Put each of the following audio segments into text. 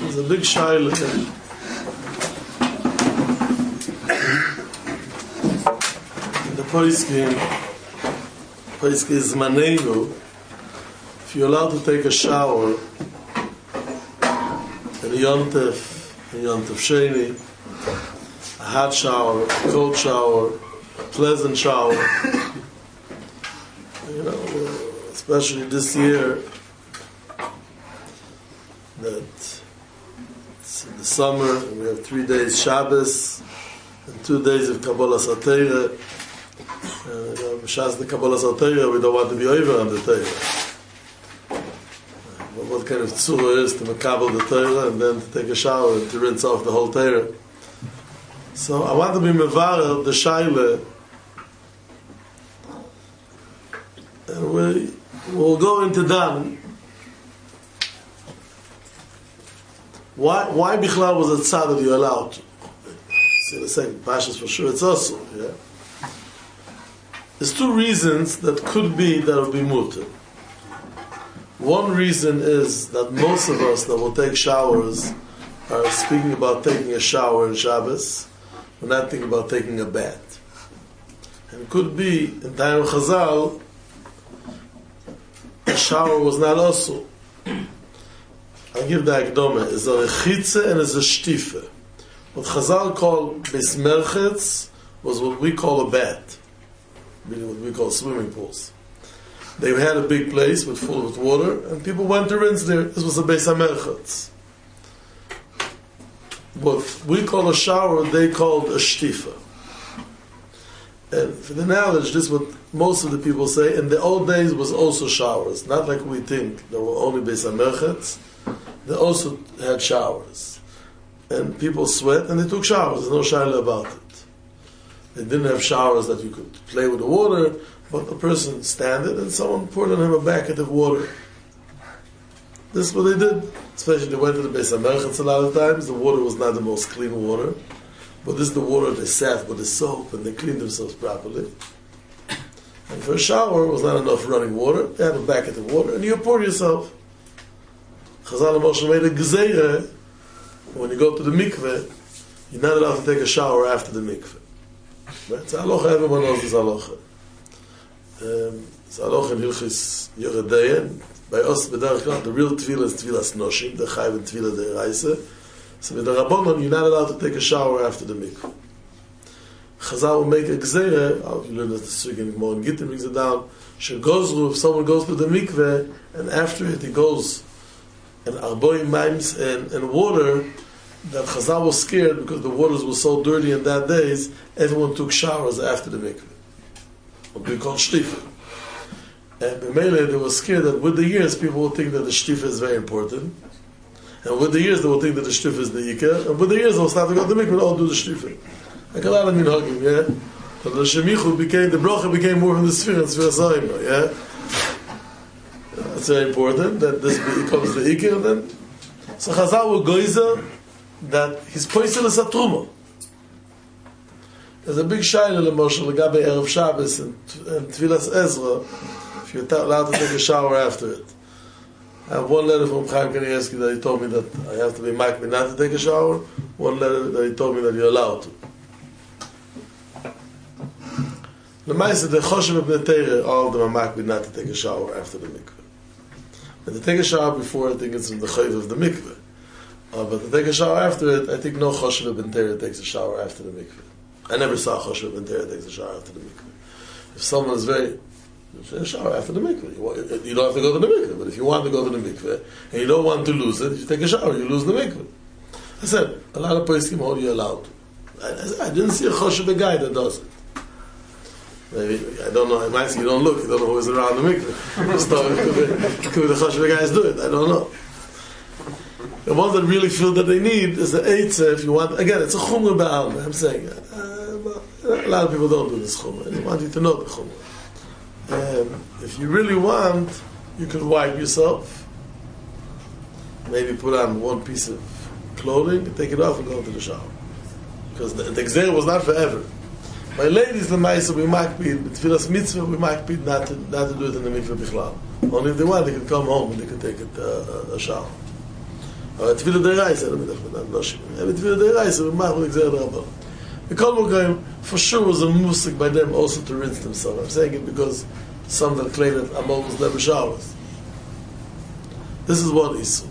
There's a big shaila. The Poiskin is Manenu. If you're allowed to take a shower in a Yom Tov Sheni, a hot shower, a cold shower, a pleasant shower, especially this year, that it's in the summer, and we have 3 days Shabbos and 2 days of Kabbalah Satira. B'shas the Kabbalah Satira, we don't want to be over on the Torah. But what kind of tzura is to makabel the Torah and then to take a shower and to rinse off the whole Torah? So I want to be mevarer the shaila, and we'll go into that. Why Bichlal was a tzad that you allowed to? See the second pashas for sure it's also, yeah. There's 2 reasons that could be that will be mutter. One reason is that most of us that will take showers are speaking about taking a shower in Shabbos. We're not thinking about taking a bath. And it could be in time of Chazal, a shower was not also. I'll give the akdome. It's a rechitze and it's a shtife. What Chazal called besmerchetz was what we call a bath, meaning what we call swimming pools. They had a big place full with water, and people went to rinse there. This was a beis hamerchetz. What we call a shower, they called a shtifa. And for the knowledge, this is what most of the people say. In the old days was also showers, not like we think there were only beis hamerchetz. They also had showers, and people sweat and they took showers. There's no shaila about it. They didn't have showers that you could play with the water, but a person standed and someone poured on him a bucket of water. This is what they did. Especially they went to the beis hamerchetz a lot of times. The water was not the most clean water, but this is the water they sat with the soap and they cleaned themselves properly. And for a shower, it was not enough running water. They had a bucket of water, and you pour yourself. Chazal and Moshe made a gezeira. When you go to the mikveh, you're not allowed to take a shower after the mikveh. Right? It's halacha. Everyone knows this halacha. It's halacha in Hilchis Yeredeya. By us, the real tefillah is tefillas noshim, the chayv and tefillah de'iraisa. So with the Rabbanon, you're not allowed to take a shower after the mikveh. Chazal will make a gezeira. You learn that the Sukkah more in Gittin brings it down. Shegozru, if someone goes to the mikveh and after it he goes and arboim maims and water, that Chazal was scared because the waters were so dirty in that days. Everyone took showers after the mikveh. What we call shtifa. And b'meileh, they were scared that with the years people will think that the shtifa is very important. And with the years they will think that the shtifa is the ikar. And with the years they'll start to go to the mikveh and all do the shtifa. Like a lot of minhagim, yeah? But the shemichu became, the bracha became more from the sphere and sphere sa'im, yeah? That's very important, that this becomes the ikar then. So Chazal will goizer that his poisel is a truma. There's a big shayla l'moshel l'gabe Erev Shabbos and Tfilas Ezra, if you're allowed to take a shower after it. I have one letter from Chaim Kanievsky that he told me that I have to be makbid not to take a shower. One letter that he told me that you're allowed to. The Maisa, the Choshev Ibn Teireh, all of them are makbid not to take a shower after the mikveh. But to take a shower before, I think it's in the chayv of the mikveh. But to take a shower after it, I think no Choshev Ibn Teireh takes a shower after the mikveh. I never saw Choshev Ibn Teireh takes a shower after the mikveh. If someone is very... a shower after the mikveh. You don't have to go to the mikveh, but if you want to go to the mikveh and you don't want to lose it, if you take a shower, you lose the mikveh. I said, a lot of poskim hold you allowed to. I didn't see a Choshev guy that does it. Maybe, I don't know, it might say you don't look, you don't know who's around the mikveh. Could the Choshev guys do it? I don't know. The ones that really feel that they need is the eitzah, if you want. Again, it's a chumrah ba'alma. I'm saying, a lot of people don't do this chumrah. I want you to know the chumrah. If you really want, you can wipe yourself, maybe put on one piece of clothing, take it off and go to the shower. Because the gzeira was not forever. My ladies, the ma'isa, we makbid, with tefillas mitzvah, we makbid not to do it in the mikveh bichlal. Only if they want, they can come home and they can take a shower. Tefillah D'Oraisa, Tefillah D'Oraisa, we mach with Gzeira D'Rabbanan. The Kol Mogoyim, for sure, was a musik by them also to rinse themselves. I'm saying it because some that claim that Amol was never showers. This is one issue.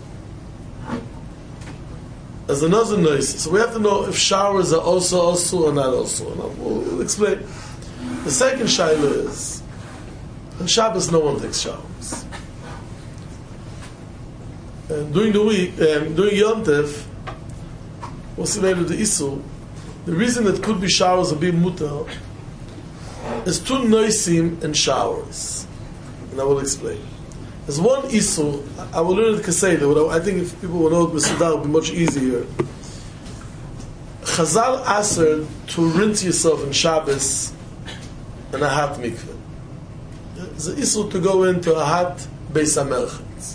As another noise, so we have to know if showers are also or not also. We'll explain. The second shaila is, on Shabbos no one takes showers. And during the week, during Yom Tov, what's the name of the issue? The reason it could be showers or be mutar is two noisim and showers. And I will explain. There's one issue, I will learn it Kaseda, I think if people will know it Mesudar, it will be much easier. Chazal aser to rinse yourself in Shabbos in a hot mikveh. It's an issue to go into a hot Beis HaMerchatz.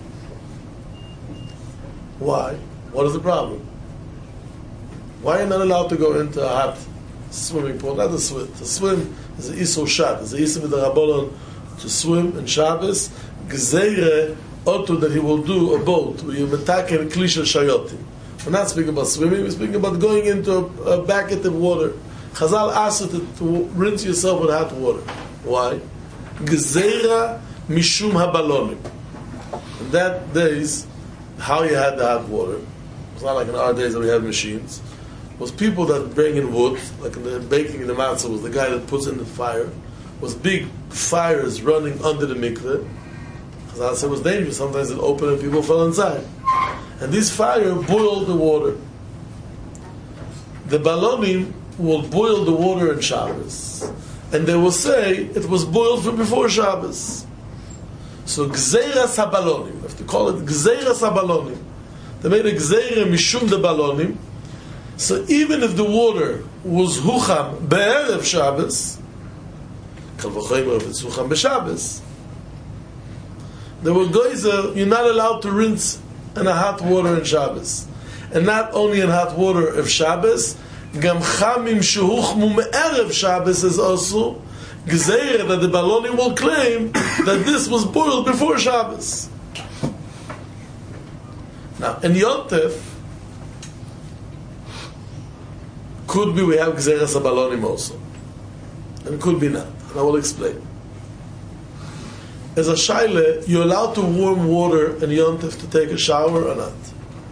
Why? What is the problem? Why are you not allowed to go into a hot swimming pool? Not to swim. To swim is an issue shad. It's an issue with the Rabbanon to swim in Shabbos. Gzeire otu that he will do a boat where you metaken klisha shayotim. We're not speaking about swimming. We're speaking about going into a bucket of water. Chazal asked to rinse yourself with hot water. Why? Gzeira mishum habalonim. In that days, how you had the hot water. It's not like in our days that we have machines. It was people that bring in wood, like in the baking in the matzah was the guy that puts in the fire. It was big fires running under the mikveh. Chazal said it was dangerous. Sometimes it opened and people fell inside. And this fire boiled the water. The balonim will boil the water in Shabbos. And they will say it was boiled from before Shabbos. So Gzeiras HaBalonim, you have to call it Gzeiras HaBalonim. They made a Gzeira Mishum de Balonim. So even if the water was Hucham Be'erev Shabbos, Kal V'chomer if it's Hucham B'Shabbos, they were Geyser, you're not allowed to rinse in a hot water in Shabbos. And not only in hot water of Shabbos, Gam Chamim Shehuchmu Me'erev Shabbos is also Gzeira that the Balonim will claim that this was boiled before Shabbos. Now, in Yom Tov, could be we have Gzeiras HaBalonim also. And could be not. And I will explain. As a shaila, you're allowed to warm water in Yom Tov to take a shower or not.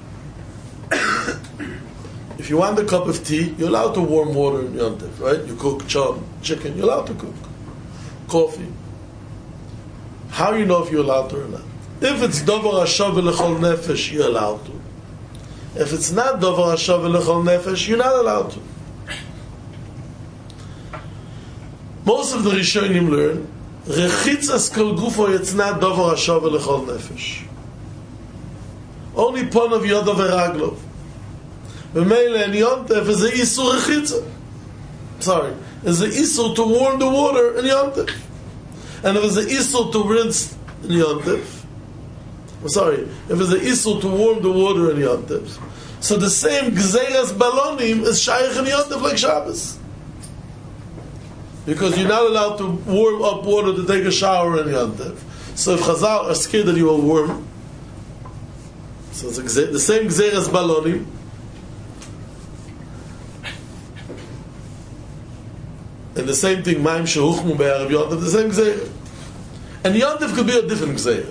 If you want a cup of tea, you're allowed to warm water in Yom Tov, right? You cook chicken, you're allowed to cook. Coffee. How do you know if you're allowed to or not? If it's Dovar Hashav L'chol Nefesh, you're allowed to. If it's not Dovar Hashav L'chol Nefesh, you're not allowed to. Most of the Rishonim learn, Rechitzas Kol Gufo, it's not Dovar Hashav L'chol Nefesh. Only Pon of Yodav V'Raglov. V'meile and Yom Tov is the Isur Rechitza. Sorry, is the Isur to warm the water in Yom Tov. And if it's the Isur to rinse in Yom Tov, if it's the Isur to warm the water in Yom Tov, so the same Gzeiras Balonim is Shaykh in Yom Tov like Shabbos. Because you're not allowed to warm up water to take a shower in Yom Tov. So if Chazal are scared that you will warm, so it's the same Gzeiras Balonim, and the same thing, Maim Shehuchmu Be'erev Yom Tov, the same Gzeira. And Yom Tov could be a different Gzeira.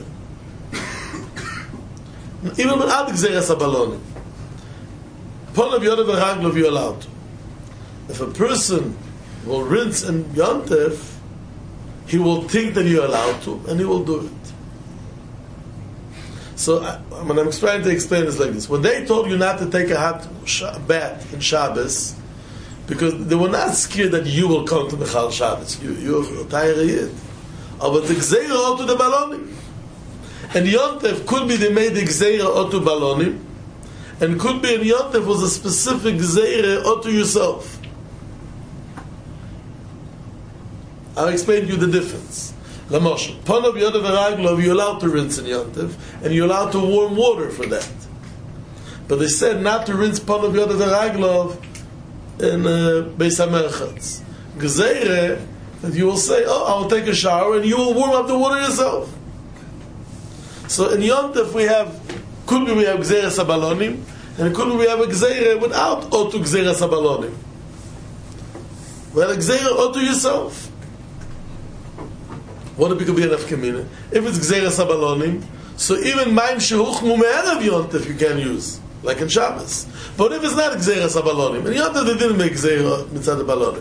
Even without Gzeiras HaBalonim. Pon of Yodav V'Raglov you're allowed to. If a person will rinse in Yom Tov, he will think that you're allowed to, and he will do it. So, when I'm trying to explain this like this, when they told you not to take a hot bath in Shabbos, because they were not scared that you will come to Mechal Shabbos. You're tired of it. But the Gzeira to the Balonim. And Yom Tov could be they made the Gzeira to Balonim, and could be in Yom Tov was a specific Gzeira to yourself. I'll explain to you the difference. Lamosh, Pon of Yodav V'Raglov, you're allowed to rinse in Yom Tov, and you're allowed to warm water for that. But they said not to rinse Pon of Yodav V'Raglov in Beis HaMerchatz. Gzeire, that you will say, I'll take a shower, and you will warm up the water yourself. So in Yom Tov we have Could be we have Gzeres HaBalonim, and it could be we have a Gzeira without Otu Gzeres HaBalonim. We have a Gzeira Otu yourself. What if it could be an Afkamina? If it's Gzeres HaBalonim, so even Maim Shehuchmu Me'erev Yontif you can use, like in Shabbos. But if it's not Gzeres HaBalonim, and Yontif they didn't make Gzeira Mitzad HaBalonim.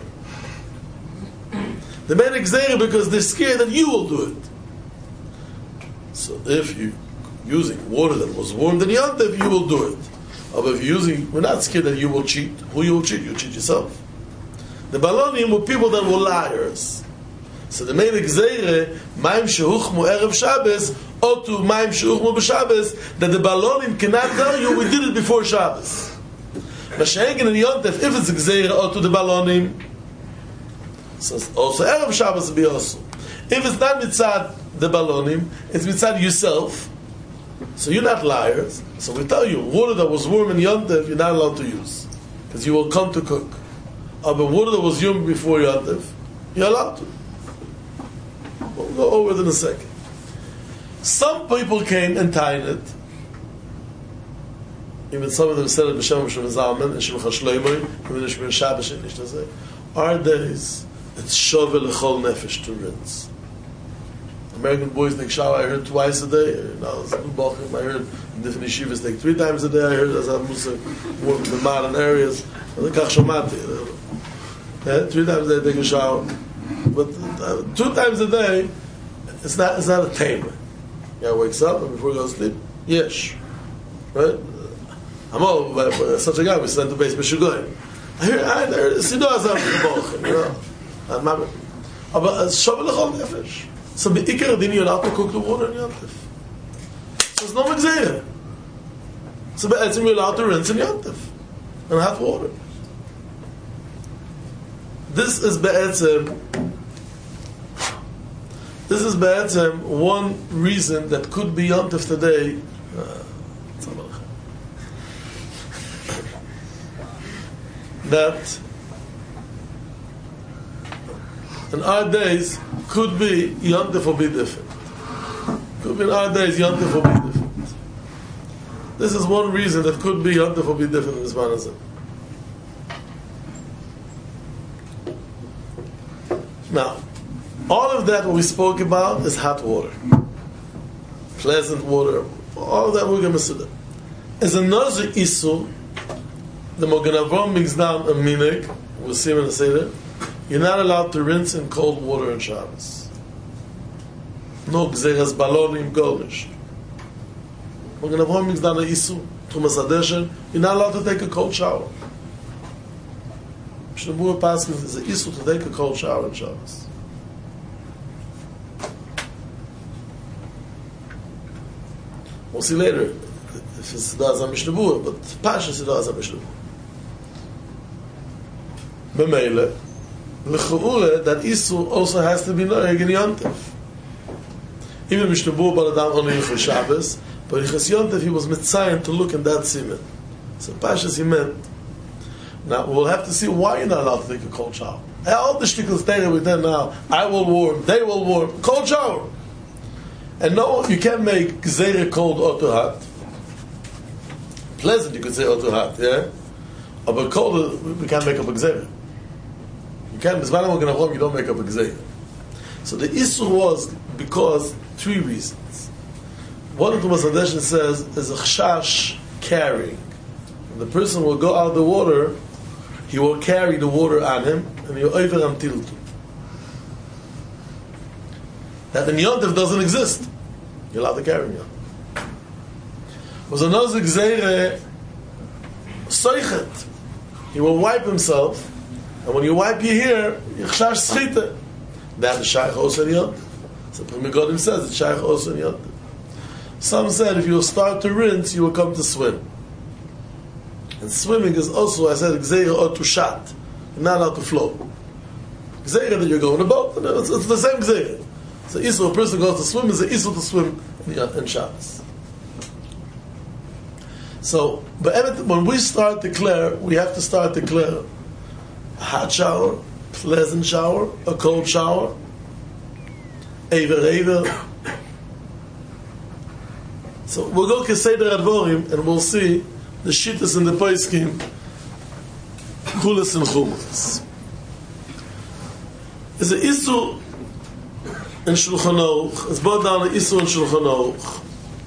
They made a Gzeira because they're scared that you will do it. So if you're using water that was warmed in Yontif, you will do it. Or if you're using, we're not scared that you will cheat. Who you will cheat? You cheat yourself. The Balonim were people that were liars. So they made a Gzeire, Maim Shehuchmu Erev Shabbos, or to Maim Shehuchmu B'Shabbos, that the Balonim cannot tell you we did it before Shabbos. Mashengen and Yontef, if it's a Gzeire, or to the Balonim, so also Erev Shabbos will be also. If it's not Mitzad the Balonim, it's Mitzad yourself, so you're not liars, so we tell you, water that was warm in Yontef, you're not allowed to use, because you will come to cook. But water that was warm before Yontef, you're allowed to. We'll go over it in a second. Some people came and tied it. Even some of them said it b'shem Shem Zalman and Shem Chashloimoi, even the Shemir Shabbos and Ishta say, our days, it's shovel lechol nefesh to rinse. American boys take shower, I heard twice a day. I heard in different yeshivas take 3 times a day. I heard as Musa work in the modern areas. Yeah, 3 times a day take a shower. But 2 times a day, it's not a tamer. Yeah, wakes up and before he goes to sleep, yes, right? I'm all such a guy. We sent to base Mishugoyim. I heard Sido Azam Bochim, you know. But Shabbos L'chol Nefesh. So be'ikar din you're allowed to cook the water in Yontif. So it's no Megzeira. So be'etzim you're allowed to rinse in Yontif and hot water. This is be'etzim one reason that could be Yontif today. That in our days could be Yontif will be different. Could be in our days Yontif will be different. This is one reason that could be Yontif will be different in this manner. Now, all of that what we spoke about is hot water, pleasant water. All of that we're going to consider. As another issue, the Mogen Avraham brings down a minig. We'll see when I say that. You're not allowed to rinse in cold water on Shabbos. No Gzeres Balonim Golnish. Mogen Avraham brings down an issue. Tumas Adeshen. You're not allowed to take a cold shower. Shnebur Paskin is an issue to take a cold shower on Shabbos. We'll see later if it's Siddha Mishnebur, but Pasha Siddha Mishnebur. B'meile, l'chu'ule, that Isu also has to be noeg in Yontif. Even Mishnebur Baradam only for Shabbos, but in Chas Yontif he was mitzayin to look in that siman. So Pashas he meant. Now we'll have to see why you're not allowed to take a cold shower. All the shtickles there with them now, I will warm, they will warm, cold shower. And no, you can't make Gzeira cold or too hot. Pleasant, you could say or too hot, yeah? But cold, we can't make up a Gzeira. You can't, you don't make up a Gzeira. So the issue was because 3 reasons. One of the Masadeshin says is a chashash carrying. When the person will go out of the water, he will carry the water on him, and he'll over until to. That in Yontif doesn't exist. You're allowed to carry him. Was another Gzeire Soichet. He will wipe himself, and when you wipe your hair, Yichshash Schite. That is Shaykh also in Yontif. So Primi Godim says it's Shaykh also in Yontif. Some said if you start to rinse, you will come to swim. And swimming is also, I said, Gzeire or to shat. You're not allowed to float. Gzeire that you go in a boat, it's the same Gzeire. So Isur, a person goes to swim, is an Isur to swim in Shabbos. So, but when we start to declare, we have to start to declare a hot shower, pleasant shower, a cold shower, Eiver. So we'll go Keseder Advorim and we'll see the Shittas and the Poiskim, Chulas and Chumas. There's an Isur in Shulchan Aruch. It's brought down an Isur in Shulchan Aruch.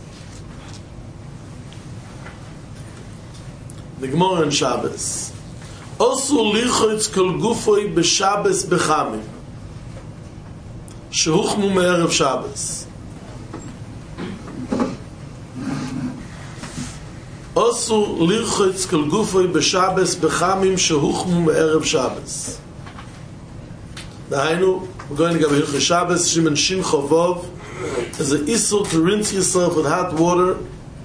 The Gemara in Shabbos. Osur lichotz kol gufoi b'Shabbos b'chamim. Shehuchmu me'erev Shabbos. Osur lichotz kol gufoi b'Shabbos b'chamim shehuchmu me'erev Shabbos. Dahainu, we're going to go to Hilchos Shabbos, Shimon Shin Chovov. There's an Isur to rinse yourself with hot water.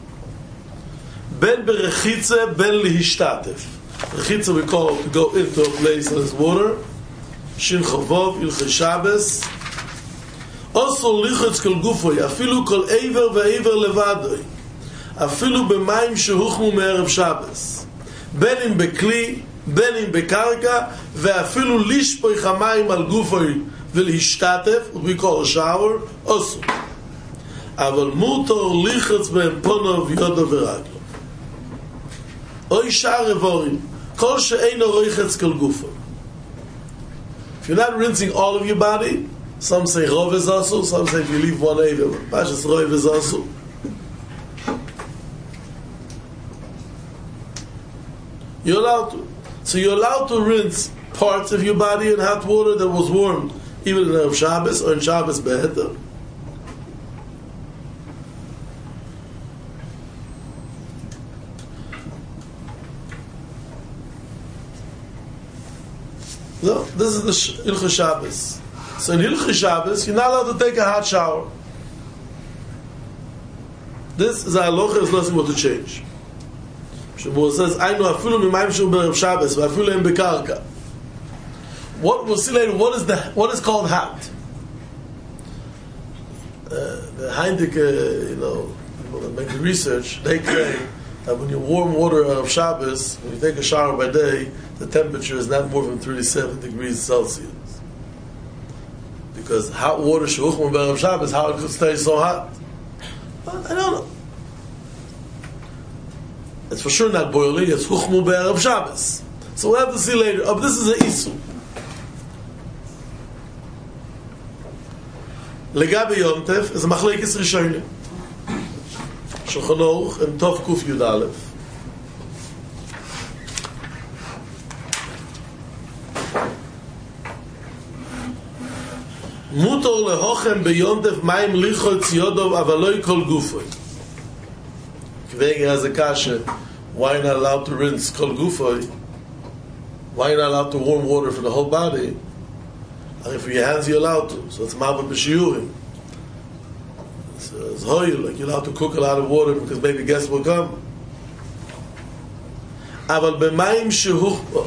Ben berechitze, ben lihishtatef. Rechitze we call to go into a place that is water. Shin Chovov, Hilchos Shabbos. Also lichotz kol gufoi, afilu kol eiver ve'eiver levadoi. Afilu b'mayim shehuchmu me'erev Shabbos. Ben im bekli, בין אם בקרקע, ואפילו לשפוך המים על גופוי ולהשתתף, we call a shower, אסור. אבל מותר לחץ בהם פונו ויודו ורגלו. אוי שאר איבורים, כל שאינו רחץ כל גופוי. If you're not rinsing all of your body, some say rov is asur, some say if you leave one area, pashas rov is asur. You're allowed to. So you're allowed to rinse parts of your body in hot water that was warmed, even in Erev Shabbos or in Shabbos Be'eter. No, this is the Hilchos Shabbos. So in Hilchos Shabbos, you're not allowed to take a hot shower. This is a halacha, is nothing more to change. Shabbos says, I know afilu mimayim shehu b'Erev Shabbos, v'afilu em bekarka. What we'll see later, what is called hot? The Heineke, people that make the research, they claim that when you warm water out of Shabbos, when you take a shower by day, the temperature is not more than 37 degrees Celsius. Because hot water, shehuchmu b'Erev Shabbos, how it could stay so hot? Well, I don't know. It's for sure not boiling, it's huchmu be'erev Shabbos. So we'll have to see later. Oh, but this is an Isur. Legabe Yom Tov is a machlekes rishonim. Shulchan Aruch and Tov Kuf Yud Aleph. Mutor lehochem beyom tov mayim lichotz yodov avaloi kol gufoi. Kvegen has a kasha. Why not allowed to rinse kol gufoi? Why not allowed to warm water for the whole body? And for your hands you're allowed to. So it's ma'abot b'shiyurim. It's hoyel, like you're allowed to cook a lot of water because maybe guests will come. Aval b'mayim shehuch.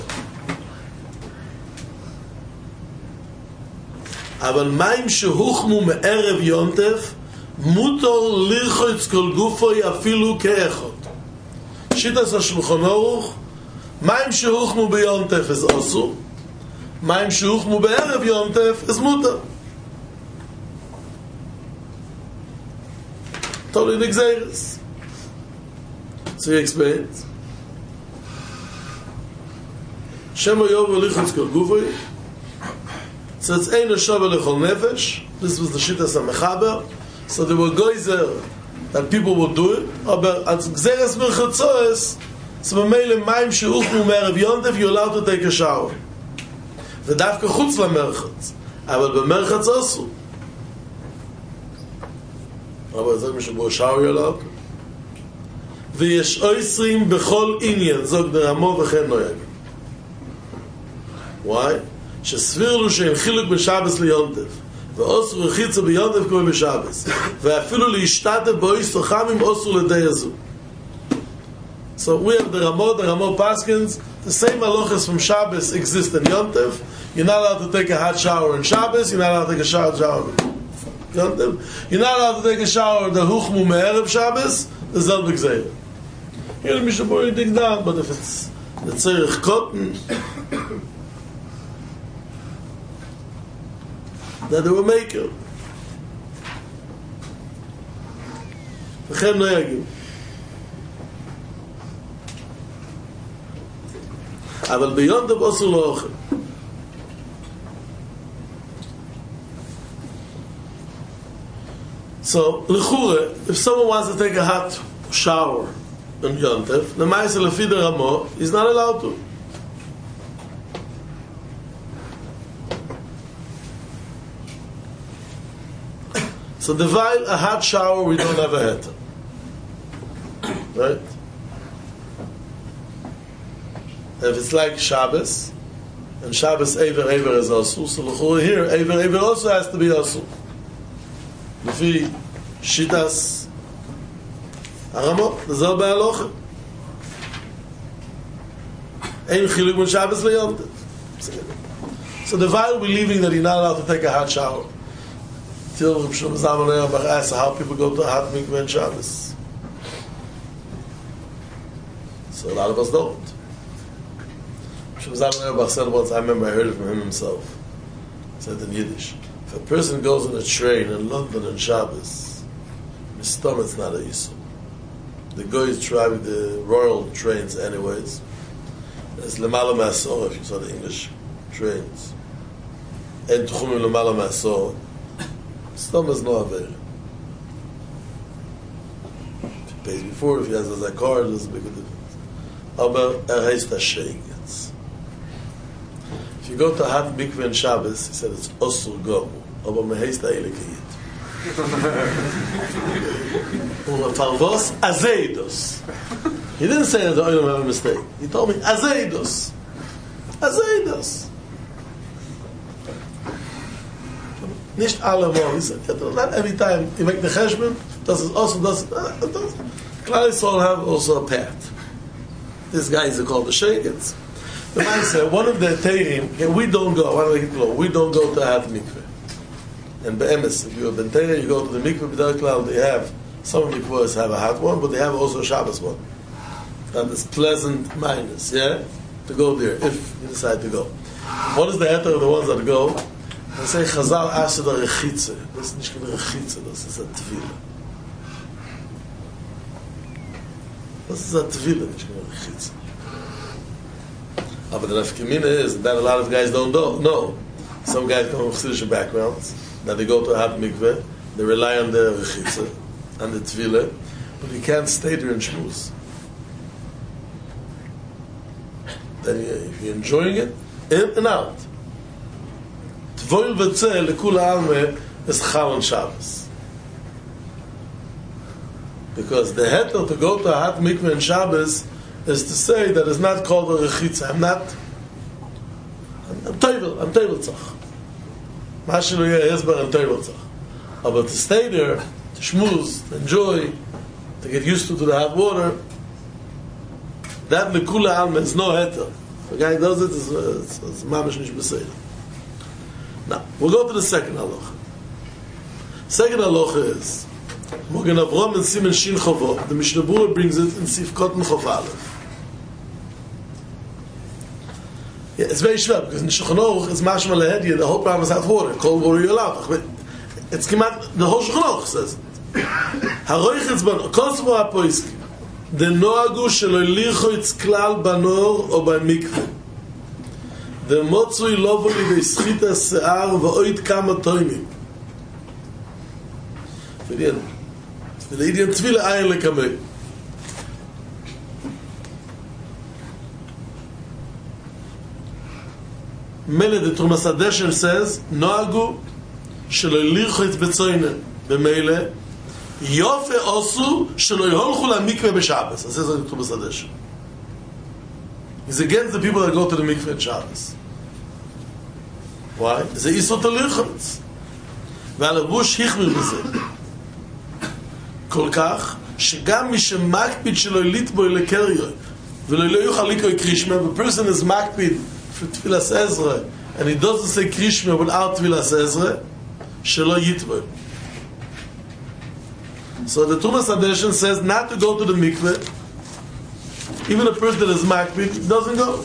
אבל מים שהוחמו מערב יונטף מותר לרחוץ כל גופוי אפילו כאחד. שיטת השולחן ערוך, מים שהוחמו ביונטף אז אסור, מים שהוחמו בערב יונטף אז מותר. Totally the exeris. So he explains. Shemo yovu lirchotz kol gufoi. So it's ein shava lechol nefesh. This was the shittas HaMechaber. So there were geyser that people would do it. But as gzeres merchatzoes, so b'meile mayim she'uchmu me'erev yontev, you're allowed to take a shower. V'davka chutz lamerchatz. אבל במרחץ אסור. אבל זה משבוע shower you're allowed. ויש אוסרים בכל עניין, זוג דרמו וכן נויג. Why? שסביר לו שאין חילוק בשבס ליונטף ואוסר רחיצה ביונטף כמו בשבס ואפילו להשתתף באויסר חמים אוסר לידי הזו. So we have the Ramo Paskins, the same halachas from Shabbos exist in Yontef. You're not allowed to take a hot shower in Shabbos, you're not allowed to take a shower in Yontef. You're not allowed to take a shower in the Huchmu Me'erev Shabbos, there's not big zayah. You know, Mishaburi dig down, but if it's the Tzerich Cotton, that they will make it. וכן נוהגים. אבל ביום טוב אסור לו אוכל. So, l'chure, if someone wants to take a hot shower on Yom Tov, the Ma'aseh Lefi the Ramo, he's not allowed to. So, divide a hot shower, we don't have a heter. Right? If it's like Shabbos, and Shabbos Eiver is also, so l'chure here, Eiver also has to be also. לפי שיטס הרמות, זה לא בהלוכה. אין חילוק בין שבס ליום טוב. So the while we're leaving that you're not allowed to take a hot shower. Till Reb Shlomo Zalman Auerbach asked how people go to a hot mikveh on Shabbos. So a lot of us don't. Reb Shlomo Zalman Auerbach said once, I remember I heard it from him himself. He said in Yiddish, if a person goes on a train in London on Shabbos, his stomach's not a issue. The guy is driving the royal trains anyways. It's Lemala Masor, if you saw the English trains. En Tchumim Lemala Masor. Stomach's no avail. If he pays before, if he has a car, there's a big difference. Aber heißt Sheigetz. If you go to Hat Mikveh on Shabbos, he said it's Osur Gomu. Aber me heißt Eilekiyit. Farvos Azeidos. He didn't say that the oil have a mistake. He told me Azeidos. Azeidos. Nicht alle Mal. He said, not every time you make the cheshbon, does it also does. Klal Yisrael have also a path. This guy is called the Sheikets. The man said, one of the Teirim, we don't go, we don't go to Hat Mikveh. And Be'emes, if you have been Teir, you go to the Mikveh, B'dar Klal, they have, some of the mikvahs have a hot one, but they have also a Shabbos one. And it's pleasant minus, yeah? To go there, if you decide to go. What is the heter of the ones that go? They say, Chazal Asher da Rechitze. Das ist nicht keine Rechitze, das ist eine Tvila. Das ist eine Tvila, nicht keine Rechitze. But the nafkamina is that a lot of guys don't know. Some guys come from Chassidish backgrounds, that they go to a hot mikveh, they rely on the rechitza, and the tefillah, but you can't stay there and shmuz. Then if you're enjoying it, in and out. Tvoil v'tzeh lekula almeh is chal on Shabbos. Because the heter to go to a hot mikveh on Shabbos is to say that it's not called a rechitza. I'm table tzach. Mashilu yeh hezber, I'm table tzach. But to stay there, to shmuz, to enjoy, to get used to the hot water, that lekula alma is no heter. If a guy does it, it's mamish nish b'seir. Now, we'll go to the second halacha. Second halacha is Mogen Avram and Simen Shin Chavot. The Mishnah Berurah brings it in Sif Kotten Chav Aleph. Yeah, it's very shver because in Shulchan Aruch it's mashma lehedya. The whole problem is hot water. Cold water you're allowed. But it's kemat. The whole Shulchan Aruch says it. Haroichetz ban kosmo apoiski. The noagu shelo lichoitz klal banor or by mikveh. The motzui lovo li beischita se'ar va'oid kama toimim. For the Indian tvila ayin lekamei. Mele the Trumas Hadeshen says, Noagu shelo lirchot betzoyne b'meile yofe osu shelo yholchu lamikveh b'Shabbos. That says the Trumas Hadeshen. He's against the people that go to the mikveh on Shabbos. Why? Ze isot lirchot. והלבוש היחמיר בזה. כל כך שגם מי שמקפיד שלא ליטבוי לקריו ולא יוכל לקרוא קרישמה, a person is מקפיד for Tfilas Ezra and he doesn't say Krishma without Tfilas Ezra, שלא יטבוי. So the Trumas Hadeshen says not to go to the mikveh. Even a person that is makpid doesn't go.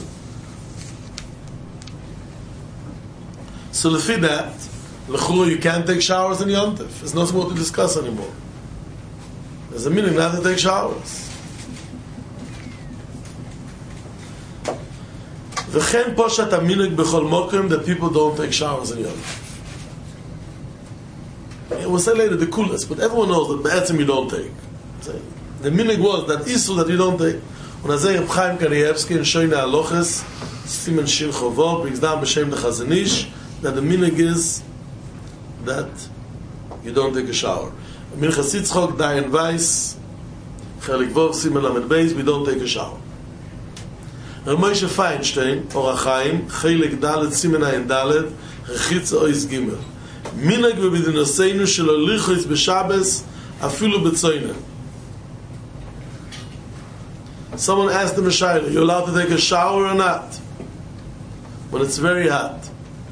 So lefi that, l'chulu, you can't take showers in Yom Tov. There's nothing more to discuss anymore. There's a meaning not to take showers. V'chen poshat aminik b'chol mokim that people don't take showers in Yom. We'll say later the coolest, but everyone knows that be'etzim you don't take. The minig was that issue that you don't take. When I say Reb Chaim Kanievsky in Shoyne Aloches, Simen Shin Chovo brings down b'shem the Chazanish that the minig is that you don't take a shower. Minchas Yitzchok, Dayan Weiss, Chelik Vov, Simen Lamed Beis, we don't take a shower. Reb Moshe Feinstein, Orach Chaim, Chelik Dalet, Simen Ayin Dalet, Rechitz Ois Gimel. Minag v'bidinoseinu shelo lichos b'Shabbos afilu b'tzoyne. Someone asked the Meshayla, you're allowed to take a shower or not when it's very hot?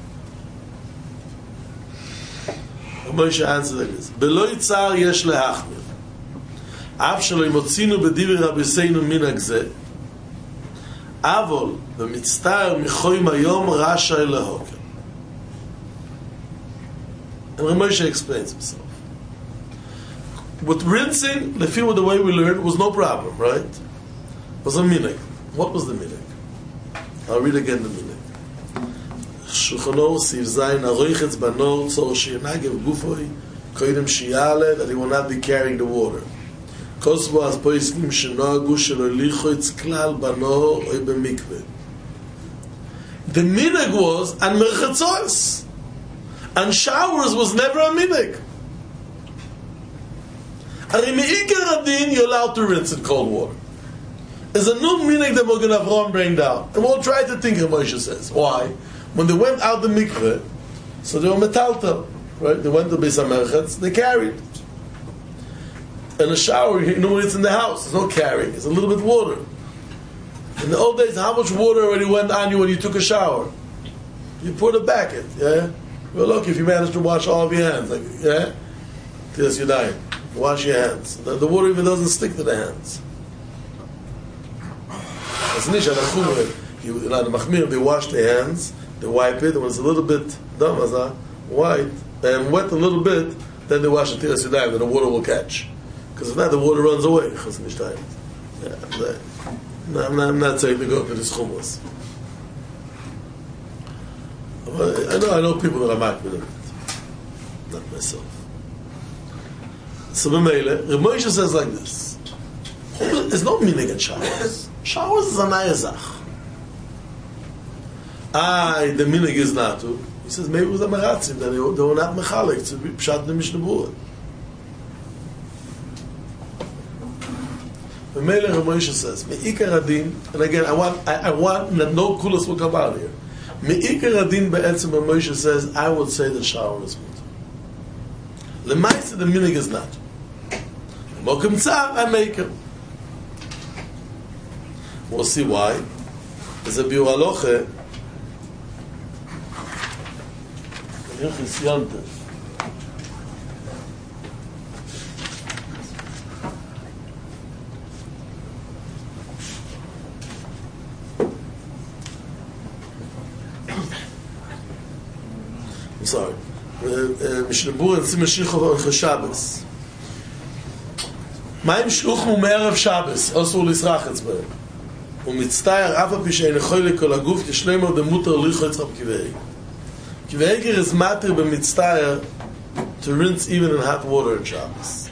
Moshe answered like this: Belo yitzar yesh lehachmir. Av shelo imotzinu b'divrei Rabbeinu minag zeh. Avol v'mitztar michoyim hayom rashay lehoker. And Ramosha explains himself. With rinsing, the way we learned, was no problem, right? It was a minig. What was the minig? I'll read again the minig. Shulchan Siv Zayin Aroichetz Banor Tzor Sheinagev Gufoi Koidem Shiale, that he will not be carrying the water. Kosbo as Poiskim Shenoagu Shelo Lichoitz Klal Banor Oy B'Mikveh. The minig was an merchatzois. And showers was never a minig. Ari me'ikar adin, you're allowed to rinse in cold water. There's a new minig that we're going to have Ron bring down. And we'll try to think, Moshe says. Why? When they went out the mikveh, so they were metaltal, right? They went to Beis HaMerchatz, they carried. And a shower, when it's in the house, there's no carrying, it's a little bit water. In the old days, how much water already went on you when you took a shower? You put a bucket, yeah? Well, look, if you manage to wash all of your hands, like, yeah? Yes, you're dying. Wash your hands. The water even doesn't stick to the hands. The Machmir, they wash their hands, they wipe it, when it's a little bit white, and wet a little bit, then they wash it till it's dying, then the water will catch. Because if not, the water runs away. Yeah, I'm not saying to go to this chumras. I know people that are mad with it. Not myself. So B'meile, Reb Moshe says like this: there's no meaning in showers. Showers is an ayazach. The meaning is not to. He says maybe it was a maratzim that they were not mechalik to be pshat the Mishnah Berurah. B'meile, Reb Moshe says me'ikar adin, and again I want that no kulas will come out here. Me'ikar adin be'etzim, Reb Moshe says I would say the shower is good. L'maisa the minig is not. Mokum tzar I make him. We'll see why. There's a biur halocha. Hilchos Yontif. I'm sorry. Mishnah Berurah and Siman Shin for Shabbos. Ma'im shluchmu me'erev Shabbos osur lisrachetz b'hem u'mitztayar afa pi she'ein choyle kol haguf kishleimo demutar lichotz rab kivei. Kiveiger is matir b'mitztayar to rinse even in hot water in Shabbos.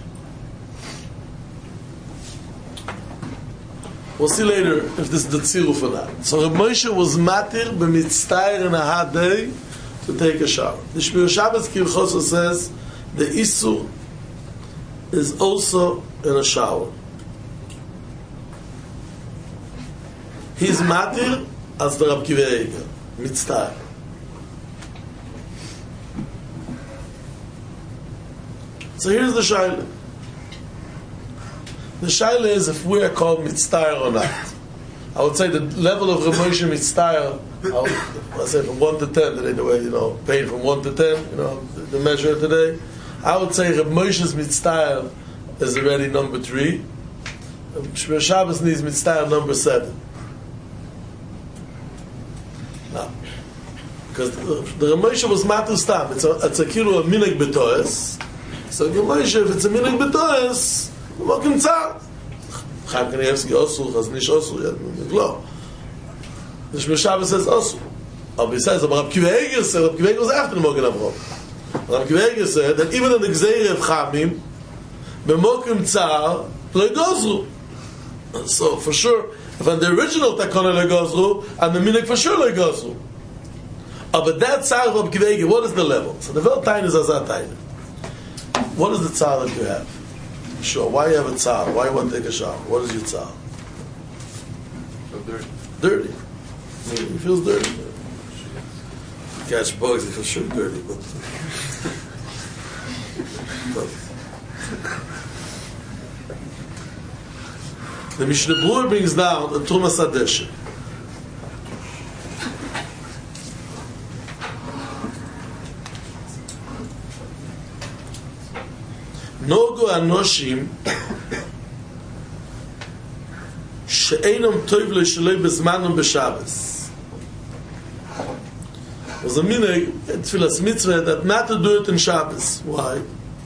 We'll see later if this is the tziruf or not. So Reb Moshe was matir b'mitztayar in a hot day to take a shower. The Shmir Shabbos Kirchoso says the Isur is also in a shower. He's matir as the Rab Kiva Eiger, mitztayar. So here's the shaila. The shaila is if we are called mitztayar or not. I would say the level of Reb Moshe mitztayar, I'll say from 1 to 10, anyway, paid from 1 to 10, the measure today. I would say Reb Moshe's mitztayar is already number 3. Shmir Shabbos needs mitztayar number 7. Now, because the Reb Moshe was matur stam. It's a kilo of minig b'toes. So Reb Moshe, if it's a minig b'toes, Mokim Tzar. Chaim Kanievsky Osur, Chaznish Osur, no. The Shmir Shabbos says Osur. Aber he says, Rabbi Akiva Eiger said, Rabbi Akiva Eiger was after the Mogen Avraham. Rabbi Akiva Eiger said that even in the Gzeir of Chamim, B'mokim Tzar, Lo Yigozru. So for sure, if on the original Takona Lo Yigozru, and the Minik for sure Lo Yigozru. But that Tzar of Rabbi Akiva Eiger, what is the level? So the Vel Tain is Azat Tain. What is the Tzar that you have? Sure, why you have a Tzar? Why you want to take a shower? What is your Tzar? So dirty. Dirty. I mean, he feels dirty. Catch bugs, he feels sure dirty, but the Mishnah Berurah brings down the Trumas Hadeshen. Nogu Anoshim she'einam tov le'shalei bezmanum b'Shabbos. Was a minhag in Tfilas Mitzvah that not to do it in Shabbos. Why?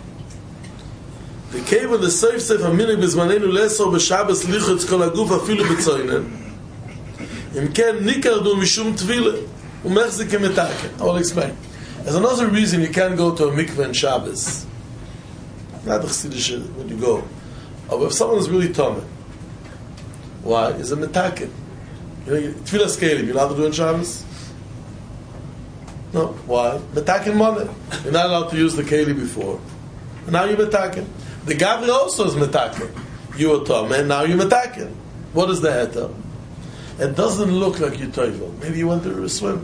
The cave of the Seif a minhag bezmanenu le'sor b'Shabbos lichutz kol haguf afilu b'tzoinen. Im ken nikar du mishum tvila u'mechzik emetaken. I will explain. There's another reason you can't go to a mikveh in Shabbos. Not the Chassidish when you go. But if someone is really tummy, why? Is a metaken. You know, Tfilas Kelim, you're allowed to do in Shabbos? No. Why? Metaken money. You're not allowed to use the Keli before. And now you're metaken. The Gavri also is metaken. You were tummy, and now you're metaken. What is the heter? It doesn't look like you're toivel. Maybe you went to swim.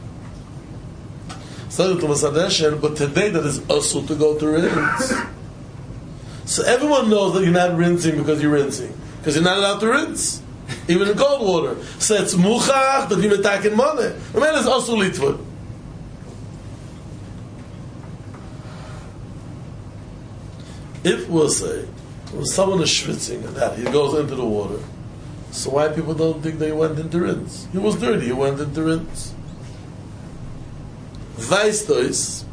So but today that is also to go to rinse. So everyone knows that you're not rinsing because you're rinsing. Because you're not allowed to rinse. Even in cold water. So it's muchach that you're attacking money. The man is also litvud. If we'll say, when someone is schwitzing and that, he goes into the water. So why people don't think they went into rinse? He was dirty, he went into rinse. Weißt du es?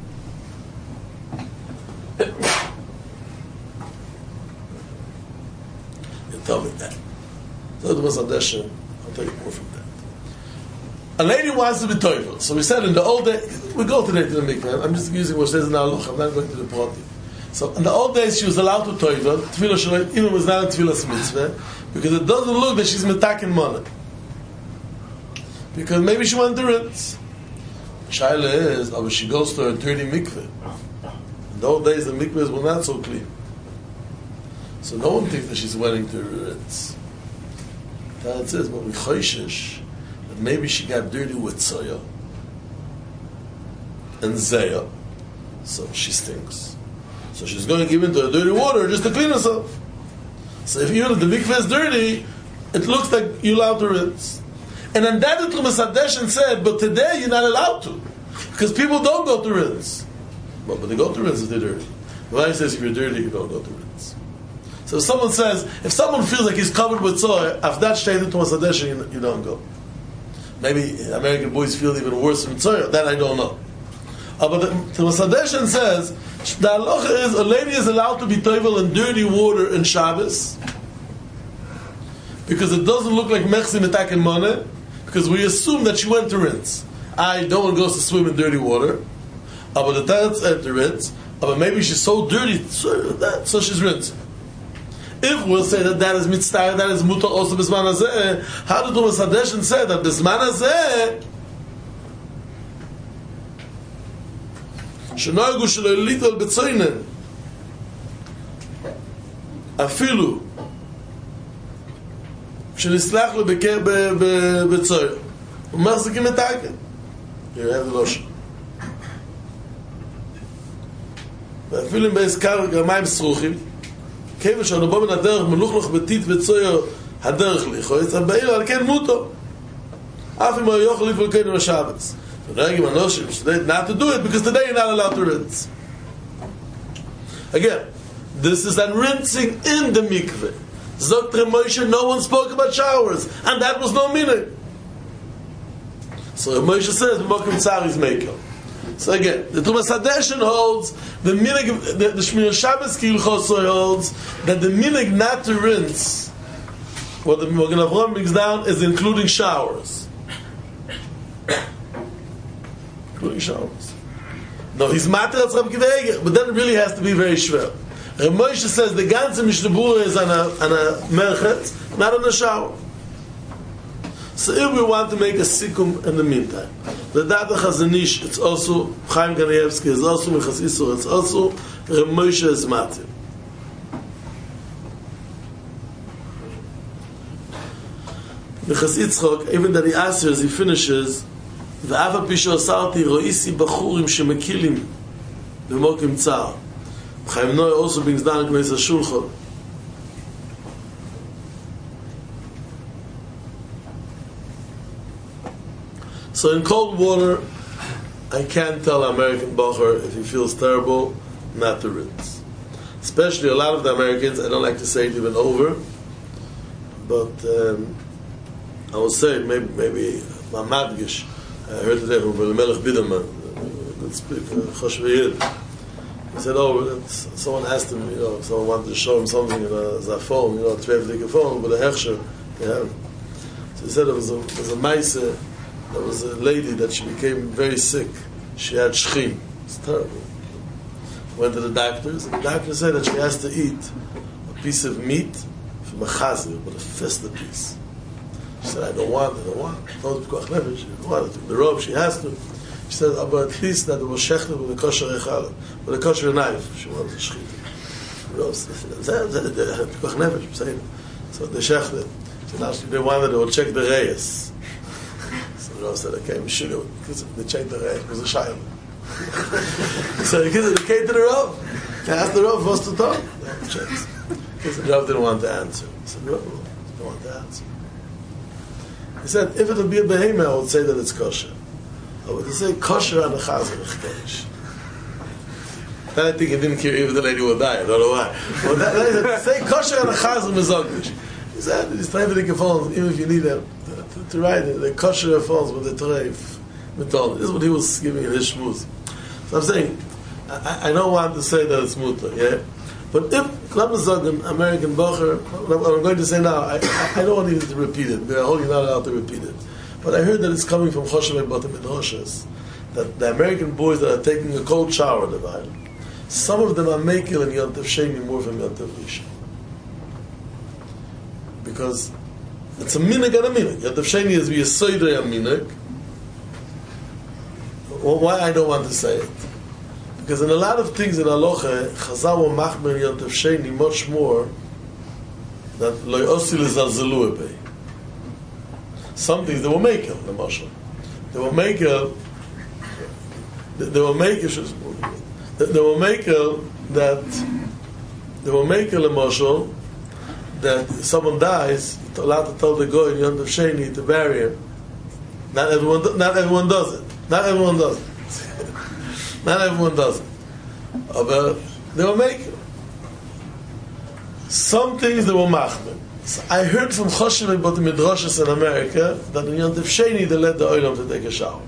Tell me that. So it was Hadeshen. I'll tell you more from that. A lady wants to be toivel. So we said in the old days, we go today to the mikveh. I'm just using what says in our loch. I'm not going to the party. So in the old days, she was allowed to toivel. Tefillah shalom, even was not a tefillah mitzvah, because it doesn't look that she's metaken money. Because maybe she went to rinse. Shaila is, but she goes to a dirty mikveh. In the old days, the mikvehs were not so clean. So no one thinks that she's wearing to rinse. That says, but we choishish that maybe she got dirty with soya and zeya, so she stinks. So she's going to give into the dirty water just to clean herself. So if even if the mikveh is dirty, it looks like you're allowed to rinse. And then that the Trumas Hadeshen said, but today you're not allowed to, because people don't go to rinse. But they go to rinse if they're dirty. The Bible says if you're dirty, you don't go to rinse. So if someone says, if someone feels like he's covered with soy, after that state in Trumas Hadeshen, you don't go. Maybe American boys feel even worse than soy. That I don't know. But the Trumas Hadeshen says the halacha is a lady is allowed to be toivel in dirty water in Shabbos because it doesn't look like mechzi metak and money, because we assume that she went to rinse. No one goes to swim in dirty water. But the Teretz had to rinse. But maybe she's so dirty, so she's rinsing. If we'll say that is mitzvah, that is mutar also bisman hazeh, how did Trumas Hadeshen say that bisman hazeh shenoigu shelo litol betzoinen afilu shenislach lo beker betzoy umachzikim etaken. You have the lotion. ואפילו אם בעסקר גרמיים סרוכים כיוון שאנו בוא מן הדרך מלוכלוך בתית וצויר הדרך ליחו יצא בעיר על כן מוטו אף אם הוא יוכל לפעול כן עם השבץ ונראה עם אנושים today not to do it because today you're not allowed to rinse. Again, this is an rinsing in the mikveh. Zok Moshe, no one spoke about showers, and that was no meaning. So Moshe says Mokum Tzar is Mekel. So again, the Tumas Hadeshin holds the minig, the Shmir Shabbos Kilchosoi holds that the minig not to rinse, what the Magen Avraham brings down, is including showers. Including showers. No, he's matter at Rav Kiva, but then it really has to be very shver. Rav Moshe says the ganze Mishnah Berurah is on a merchet, not on a shower. So if we want to make a sikkum in the meantime, the Data Chazanish, it's also Chaim Kanievsky, it's also Minchas Isur, it's also Rav Moshe is matir. Minchas Yitzchok, even that he answers, he finishes, ואף על פי שעשרתי ראיתי בחורים שמקילים במוקים צער. Chaim Noah also brings down Knesset Shulchan. So in cold water, I can't tell an American bacher if he feels terrible not to rinse. Especially a lot of the Americans, I don't like to say it even over, but I will say it, maybe Madgish. I heard today from Melech Biderman, good speaker, Choshev Yid. He said, someone asked him, someone wanted to show him something in a phone, a 12-digger phone, with a Hechsher. Yeah. So he said there was a Maise, there was a lady that she became very sick. She had shchim. It's terrible. Went to the doctors, and the doctor said that she has to eat a piece of meat from a chazir, but a festa piece. She said, I don't want it. The robe, she has to. She said, but at least that it was shechted with a kosher echal, with a kosher knife. She wanted to shchit it. So they shechted. So now they wanted to check the reyes. So the Rav said, okay, we should do it. Because they checked the reyes. It was a shayla. So they came to the Rav. They asked the Rav, what's the talk? Because the Rav didn't want to answer. He said, Rav didn't want to answer. He said, if it would be a behemoth, I would say that it's kosher. I would say kosher on the chazir. Then I think he didn't care if the lady would die. I don't know why. But that say kosher on the chazir mezognish. He said, he's trying to think of phones, even if you need them to write it, the kosher phones with the treif. This is what he was giving in his shmuz. So I'm saying, I don't want to say that it's mutter, yeah? But if Klamazog, American Bocher, what I'm going to say now, I don't want even to repeat it. They're holding not allowed to repeat it. But I heard that it's coming from Choshev Botim Midrashas, that the American boys that are taking a cold shower in the Bible, some of them are making in Yontif Sheni more from Yontif Rishon. Because it's a minig and a minig. Yontif Sheni is be a soidrei a minig. Well, why I don't want to say it? Because in a lot of things in Halacha, Chazal will machmer Yontif Sheni much more than lo yosil zalzelu ebei. Some things they will make it, the mashal. They will make it. They will make it. They will make it that. They will make it a mashal that if someone dies, you're allowed to tell the guy in Yontif Sheni to bury him. Not everyone does it. Not everyone does it. Not everyone does it. But they will make it. Some things they will machmer. So I heard from Choshev about the Midrashas in America that in Yontif Sheni they let the oilam to take a shower.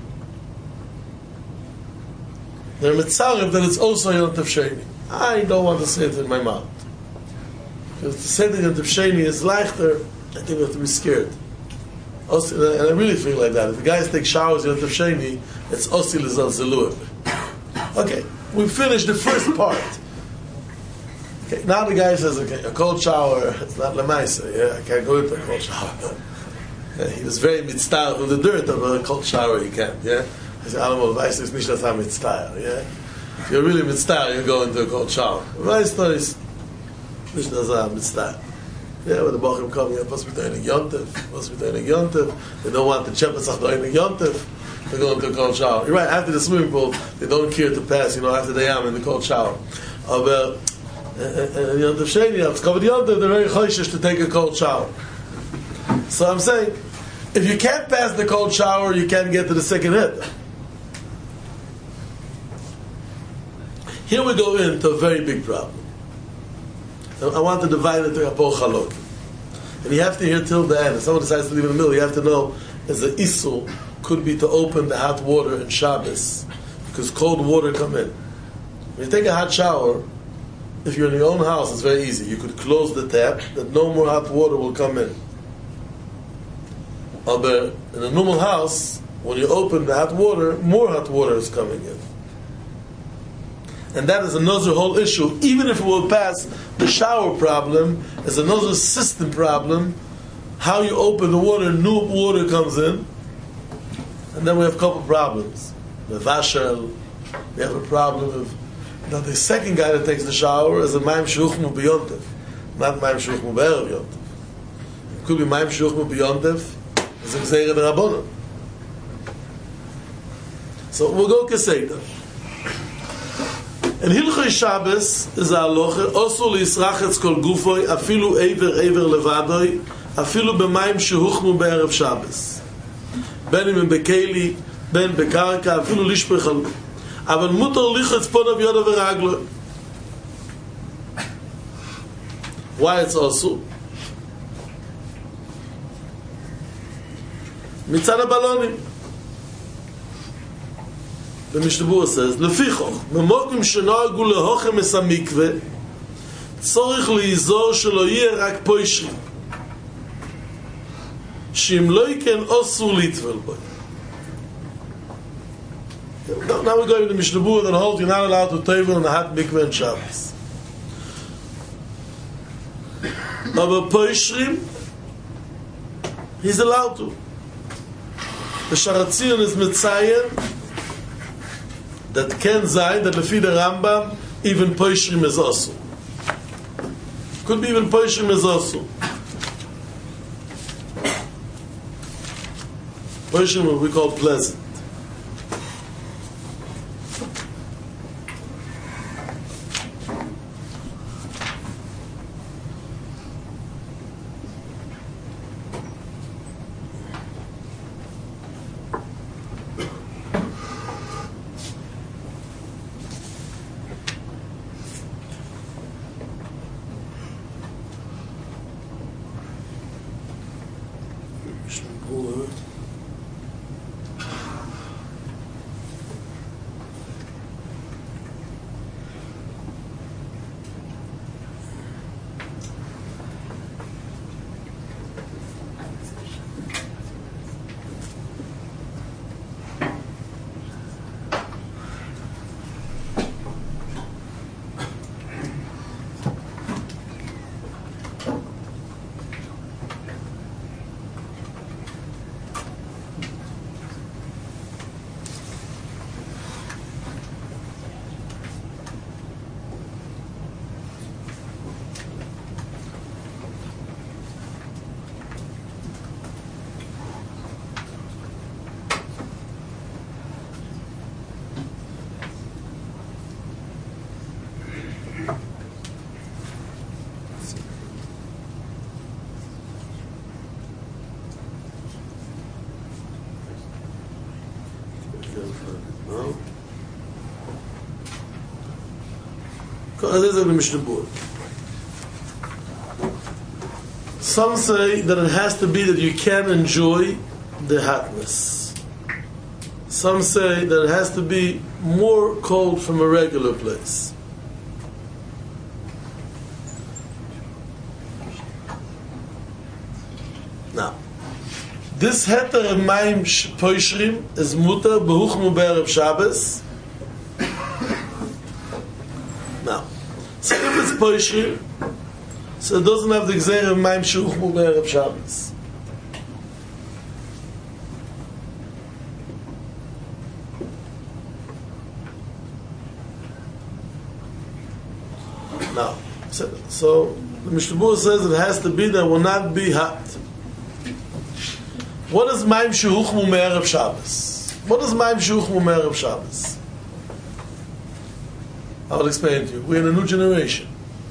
They're mitzarev that it's also Yontif Sheni. I don't want to say it in my mouth. Because to say that Yontif Sheni is leichter, I think we have to be scared. Also, and I really feel like that. If the guys take showers Yontif Sheni, it's osi l'zal zeluah. Okay, we finished the first part. Okay, now the guy says, okay, a cold shower, it's not lemaisa, yeah, I can't go into a cold shower. Yeah, he was very mitzvah with the dirt of a cold shower, he can't, yeah? He said, Alamo, weiß ist nicht das mitzvah, yeah? If you're really mitzvah, you go into a cold shower. Weiß ist nicht das mitzvah. Yeah, when the Bachim come here, what's with the Yontif? They don't want the Chepesach doing Yontif. They go into a cold shower. You're right, after the swimming pool, they don't care to pass, after they am in the cold shower. But Yontif Sheni, it's covered Yontif, they're very choishish to take a cold shower. So I'm saying, if you can't pass the cold shower, you can't get to the second hit. Here we go into a very big problem. I want to divide it to a po chalok. And you have to hear till the end. If someone decides to leave in the middle, you have to know as the issur could be to open the hot water in Shabbos because cold water come in. When you take a hot shower, if you're in your own house, it's very easy. You could close the tap, that no more hot water will come in. But in a normal house, when you open the hot water, more hot water is coming in. And that is another whole issue. Even if it will pass the shower problem, it's another system problem. How you open the water, new water comes in. And then we have a couple problems. The Vashel, we have a problem of... Now the second guy that takes the shower is a Maim Shehuchmu B'Yontev, not Maim Shehuchmu B'Erev Yontev. It could be Maim Shehuchmu B'Yontev, it's a Gzeira B'Rabbanan. So we'll go Keseda. In Hilchoi Shabbos is a halacha, Osur L'Yisrachetz Kol Gufoi, Afilu Eiver Levadoi, Afilu B'Maim Shehuchmu B'Erev Shabbos. Ben im Bekeli, ben Bekarka, Afilu Lishpech Al... אבל מותר ליחץ פונו ויודו ורגלו. Why it's also? מצד הבלונים. במשתבור says, לפיכוך, ממוקים שנוהגו להוכם את המקווה, צורך להיזור שלא יהיה רק פוישרי. שאם לא יקן אסור להתבל בו. Now we're going to the Mishnah Berurah that holds you're not allowed to tevel in the hot mikveh and Shabbos. But Poishrim, he's allowed to. The Sharatzion is Mitzayen that can say that lefi the Rambam even Poishrim is also. Could be even Poishrim is also. Poishrim what we call pleasant. Some say that it has to be that you can enjoy the hotness. Some say that it has to be more cold from a regular place. Now, this heter mayim poishrim is mutar behuchmu be'erev Shabbos. Now, so if it's poishrim, so it doesn't have the gzeira of mayim shehuchmu be'erev Shabbos. Now, so the Mishnah Berurah says it has to be that it will not be hot. What is mayim shehuchmu be'erev Shabbos? What is mayim shehuchmu be'erev Shabbos? I'll explain to you. We're in a new generation.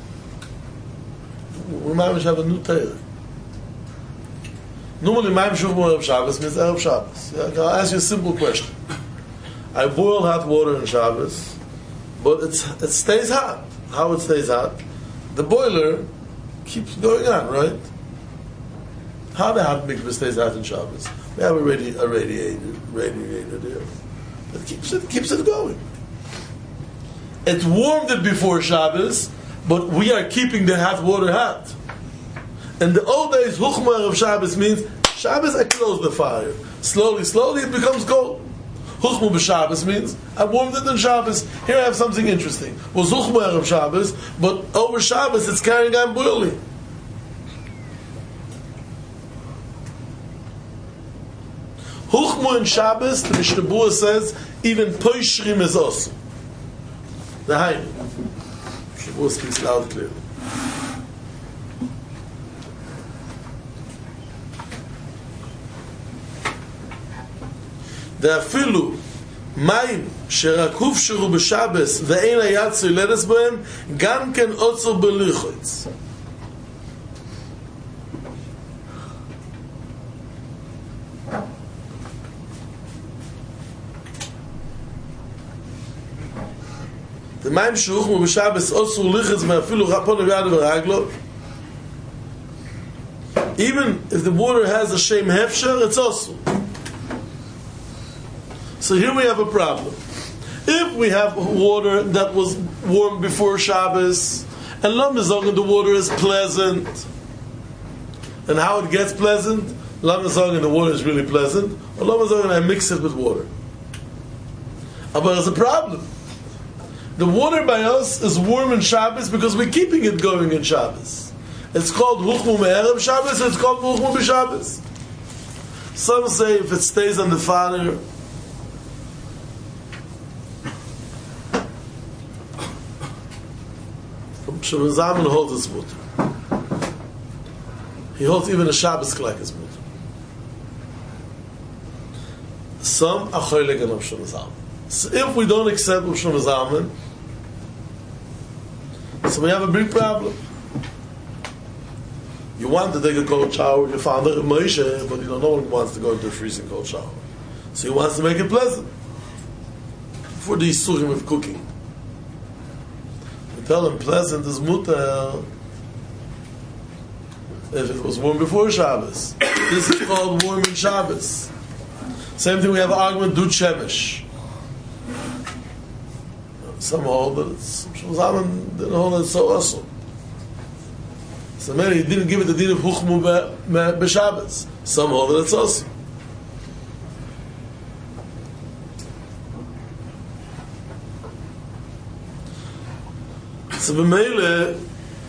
We might have a new Torah. Normally, mayim shehuchmu be'erev Shabbos means erev Shabbos. Yeah, I'll ask you a simple question. I boil hot water in Shabbos, but it stays hot. How it stays hot? The boiler keeps going on, right? How the hot mikveh stays hot in Shabbos? We have a radiator there. It keeps it going. It warmed it before Shabbos, but we are keeping the hot water hot. In the old days, Huchma of Shabbos means Shabbos, I close the fire. Slowly it becomes cold. Huchma b'Shabbos means I warmed it on Shabbos. Here I have something interesting. Was Huchma of Shabbos, but over Shabbos it's carrying on boiling. Huchma in Shabbos, the Mishnah Berurah says, even Poishrim is also. The Hainu. Mishnah Berurah speaks loud clearly. ואפילו מים שרק הופשרו בשבס ואין היד צוללת בהם גם כן עוצר בלחץ. the מים שהוחמו בשבס עוצר לחץ ואפילו רפון ויד ורגלו. Even if the water has a shem hefsher, it's also. So here we have a problem. If we have water that was warm before Shabbos, and Lamazong, the water is pleasant, and how it gets pleasant, Lamazong and the water is really pleasant, or Lamazong and I mix it with water. But there's a problem. The water by us is warm in Shabbos because we're keeping it going in Shabbos. It's called Huchmu Me'erev Shabbos, it's called Huchmu B'Shabbos. Some say if it stays on the fire, Shlomo Zalman holds his mutter. He holds even a Shabbos like his mutter. Some are choylek on Shlomo Zalman. So if we don't accept Shlomo Zalman, so we have a big problem. You want to take a cold shower with your father, Moshe, but no one wants to go into a freezing cold shower. So he wants to make it pleasant for the isurim of cooking. Tell him pleasant is mutter if it was warm before Shabbos. This is called warm in Shabbos. Same thing, we have an argument, Dud Shemesh. Some hold that it's Shlomo didn't hold that it's so awesome. So maybe he didn't give it the din of Huchmu b'Shabbos. Some hold that it's awesome. So b'meile,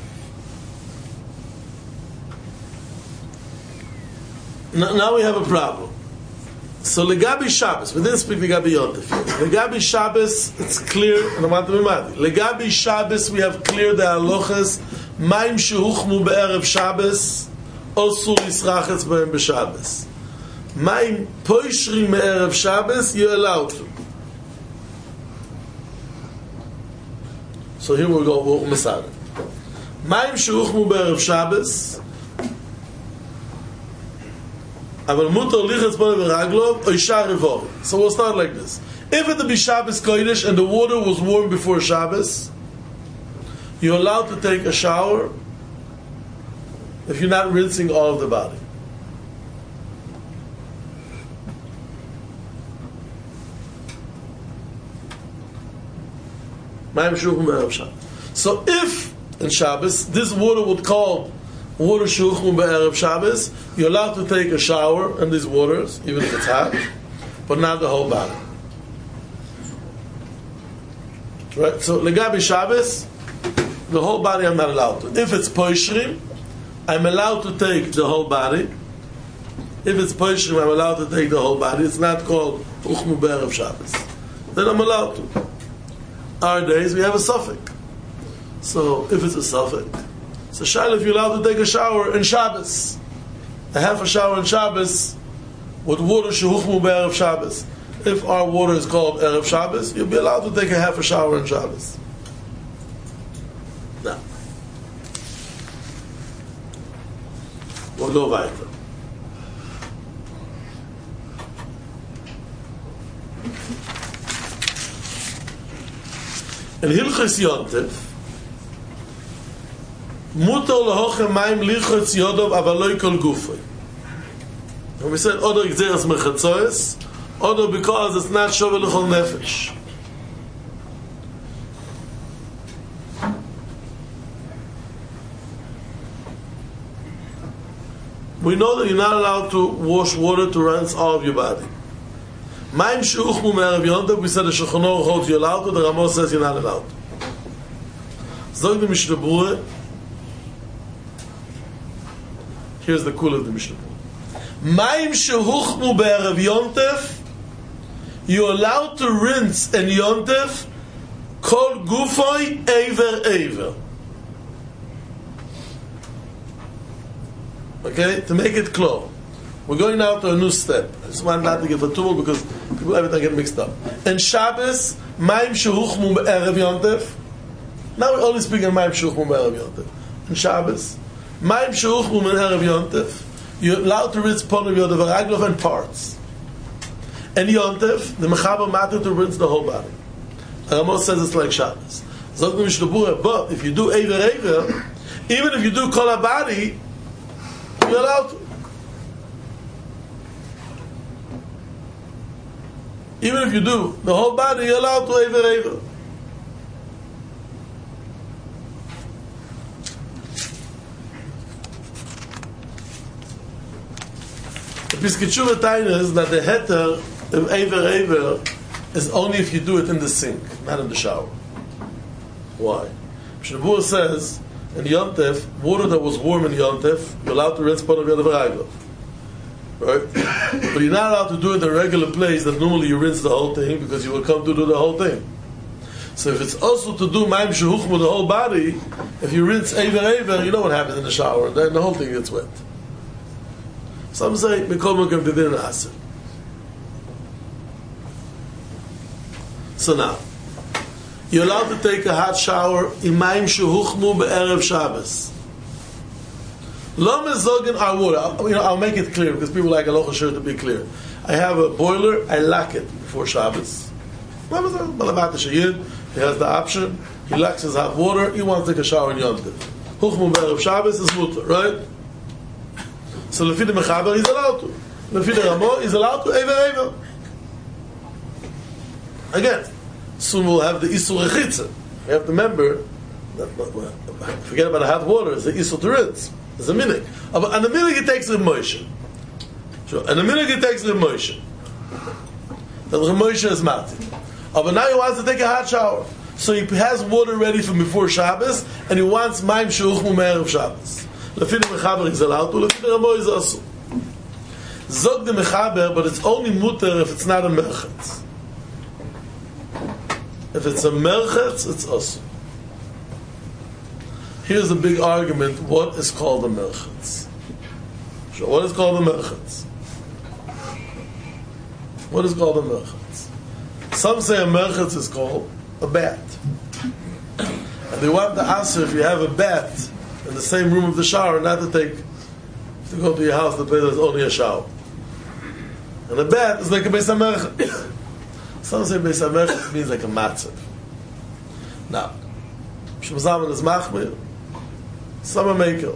now we have a problem. So legabi Shabbos, we didn't speak legabi Yontif. Legabi Shabbos, it's clear, and I want to be mad. Legabi Shabbos, we have clear the halachas. Maim shehuchmu be'erev Shabbos, osur yisrachetz b'hem b'Shabbos. Maim poishrim be'erev Shabbos, you're allowed to. So here we go, we'll Masada. Maim shehuchmu be'erev Shabbos, aval mutar lichatz b'hem v'raglov, oisha revor. So we'll start like this. If it be Shabbos Kodesh and the water was warm before Shabbos, you're allowed to take a shower if you're not rinsing all of the body. So if in Shabbos this water would call water shuchum be'erev Shabbos, you're allowed to take a shower in these waters, even if it's hot, but not the whole body. Right? So legabi Shabbos, the whole body I'm not allowed to. If it's poishrim, I'm allowed to take the whole body. If it's poishrim, I'm allowed to take the whole body. It's not called uchmu be'erev Shabbos. Then I'm allowed to. Our days, we have a suffix. So if it's a suffix, so Shaila, if you're allowed to take a shower in Shabbos, a half a shower in Shabbos, with water shehuchmu be'erev Shabbos. If our water is called Erev Shabbos, you'll be allowed to take a half a shower in Shabbos. Now, we'll go weiter. In Hilchos Yontif, mutar lahochem mayim lichotz yodov aval lo kol gufay. And we said other gzeras mechatzois, Or because it's not Shove L'chol Nefesh. We know that you're not allowed to wash water to rinse all of your body. Maim she'uchmu me'erev yontav, we said the Shulchan Aruch holds you're allowed to, the Ramah says you're not allowed to. Zog the Mishnah Berurah. Here's the cool of the Mishnah Berurah. Maim she'uchmu be'erev yontav, you're allowed to rinse in yontav, kol gufoi eiver. Okay, to make it clear, we're going now to a new step. I just want not to give a tumult because people everything get mixed up. And Shabbos, Maim shehuchmu erev yontev. Now we only speak in Maim shehuchmu erev yontev. And Shabbos, Maim shehuchmu erev yontev. You're allowed to rinse pon of your devaraglof and parts. And yontev, the mechaber matter to rinse the whole body. Ramah says it's like Shabbos. Zog the Mishnah Berurah, but if you do eiver, even if you do kol body, you're allowed to. Even if you do the whole body, you're allowed to eiver. The Piskei Taina is that the heter of eiver is only if you do it in the sink, not in the shower. Why? Mishnah Berurah says, in Yontef, water that was warm in Yontef, you're allowed to rinse part of your devaraglof. Right? But you're not allowed to do it in a regular place that normally you rinse the whole thing because you will come to do the whole thing. So if it's also to do Maim shehuchmu the whole body, if you rinse eiver, you know what happens in the shower, then the whole thing gets wet. Some say, Mikol Mokem Tidin Aser. So now, you're allowed to take a hot shower in Maim shehuchmu be'erev Shabbos. Lo mezogin our water. I'll make it clear because people like halacha sure to be clear. I have a boiler. I lock it before Shabbos. He has the option. He locks his hot water. He wants to take a shower in Yom Tov. Huchmu be'erev Shabbos is mutter, right? So lefi the mechaber, he's allowed to. Lefi the Ramah, he's allowed to. Eiver. Again. Soon we'll have the Isur Rechitza. You have to remember that, forget about the hot water, it's the Isur to rinse. It's a minig. And the minig it takes the Moshe. Sure. And the minig it takes the Moshe. The Moshe is mati. But now he wants to take a hot shower. So he has water ready from before Shabbos, and he wants Maim shehuchmu me'erev Shabbos. Lefi the mechaber is allowed to, lefi the Ramah is also. Zog the mechaber, but it's only mutter if it's not a merchetz. If it's a merchetz, it's also. Here's a big argument. What is called a merchetz? So what is called a merchetz? What is called a merchetz? Some say a merchetz is called a bat. And they want to answer if you have a bat in the same room of the shower, not to go to your house to play there's only a shower. And a bat is like a beis merchetz. Some say beis merchetz means like a matzav. Now, Shemzaman is machmir. Some are makel.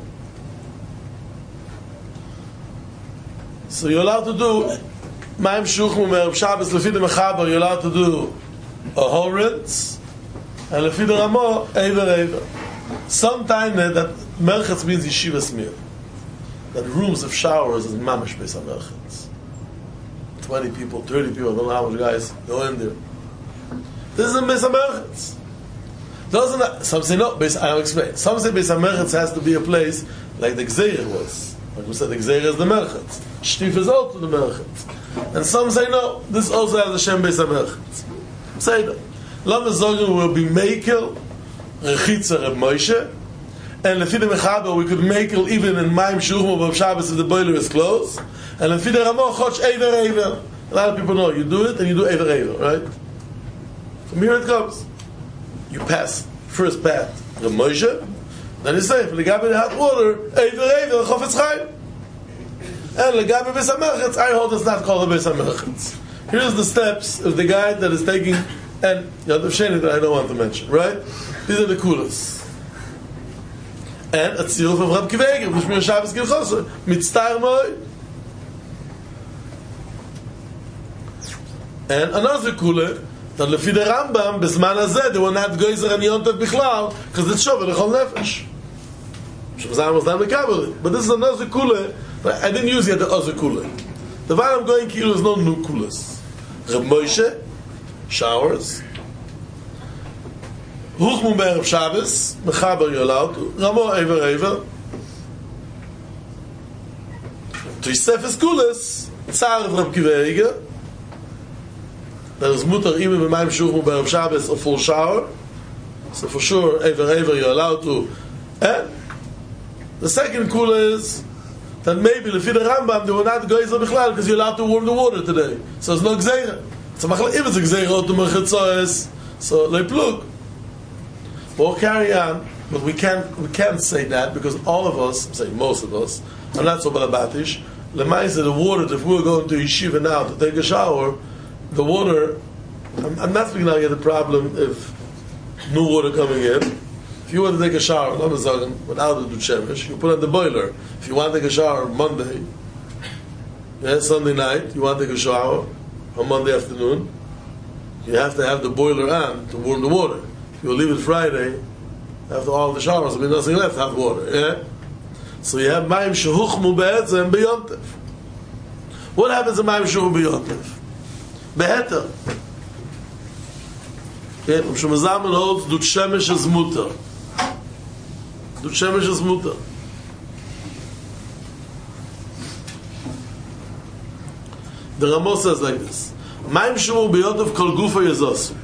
So you're allowed to do Maim shehuchmu me'erev Shabbos lefi the mechaber. You're allowed to do a whole rinse, and lefi the Ramah eiver. Sometimes that merchetz means yeshiva smir. That rooms of showers is mamash beis merchetz. 20 people, 30 people, I don't know how much guys go in there. This is a beis merchetz. Some say no, I'll explain. Some say beis merchetz has to be a place like the Gzeir was. Like we said, the Gzeir is the merchetz. Shtif is also the merchetz. And some say no, this also has the Shem beis merchetz. Say that. Lama Zogen will be Mekel, Rechitza Reb Moshe, and lefi the mechaber we could Mekel even in Maim shehuchmu of Shabbos if the boiler is closed, and lefi the Ramah choch eiver. A lot of people know you do it and you do eiver, right? From here it comes. You pass first path the Moshe, then you say legabe the hot water eiver chofetz chaim, and legabe beis merchetz I hold it's not called a beis merchetz. Here's the steps of the guy that is taking, and Yad Sheni that I don't want to mention, right? These are the kulas. And a tziruf of Rab Kiva Eiger, which means Shabbos Gilchos, mitztar moi. And another kula, that lefi the Rambam, b'zman hazeh, they were not geyser and yontav bichlal, because it's shover l'chol nefesh. Shemazan was not mekabel. But this is another kula, I didn't use yet the other kula. The one I'm going kilu is no new kulas. Reb Moshe, showers. Huchmu be'erev Shabbos, mechaber yolautu, Ramo ever. Tosefes kulas, tzar of Reb Kiva Eiger. There is mutar even b'mayim shuchmu be'erev Shabbos, a full shower. So for sure, ever you're allowed to. And the second kula is that maybe lefi the Rambam they were not geyser bichlal because you're allowed to warm the water today. So it's no gzeira. So if it's a gzeira to mechitzoes, so they plug. We'll carry on, but we can't say that because all of us, say most of us, are not so balabatish. Lemaisa, the water, if we were going to yeshiva now to take a shower, the water, I'm not speaking now yet the problem if new water coming in. If you want to take a shower, without the duchemish, you put on the boiler. If you want to take a shower Monday, Sunday night, you want to take a shower on Monday afternoon, you have to have the boiler on to warm the water. If you leave it Friday, after all the showers, there'll be nothing left, hot water. Yeah? So you have Mayim Shehuchmu Be'etzem B'Yontev. What happens in Mayim Shehuchmu B'Yontev? Beheter. Shemazaman holds Dut Shemesh is mutter. Dut Shemesh is mutter. The Ramo says like this: Mayim Shehuchmu B'Yontev Kol Gufa Yezosu.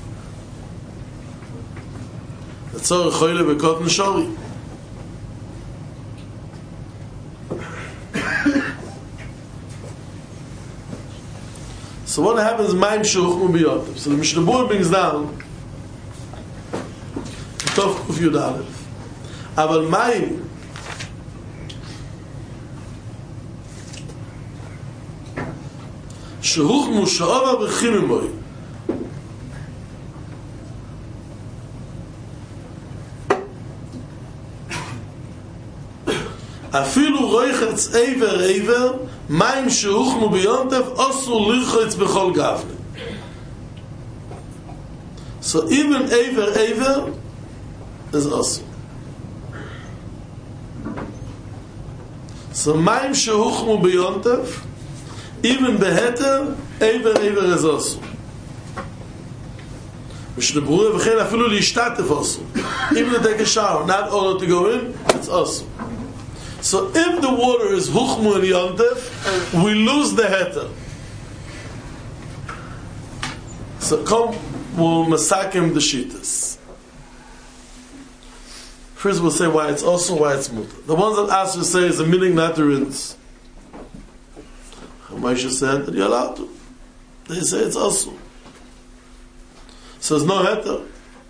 Tzor Choyle B'Kot Neshori. So what happens? Mayim Shehuchmu B'Yontev. So the Mishnah Berurah brings down Tov Kuf Yud Aleph. Aval Mayim Shehuchmu She'ova B'Chimimoy. Afilu roichetz eiver mayim shehuchmu b'yontev osur lirchotz b'chol gavne. So even eiver is osur. So mayim shehuchmu b'yontev, even beheter eiver is osur. Mishnah Berurah v'chein afilu lishtatef osur. Even to take a shower, not order to go in, it's osur. So if the water is huchmu and yontev, we lose the heter. So come, we'll masakim the shittas. First we'll say why it's also why it's mutar. The ones that Asher say is a meaning not to rinse. Moshe said that you're allowed to. They say it's also. So there's no heter.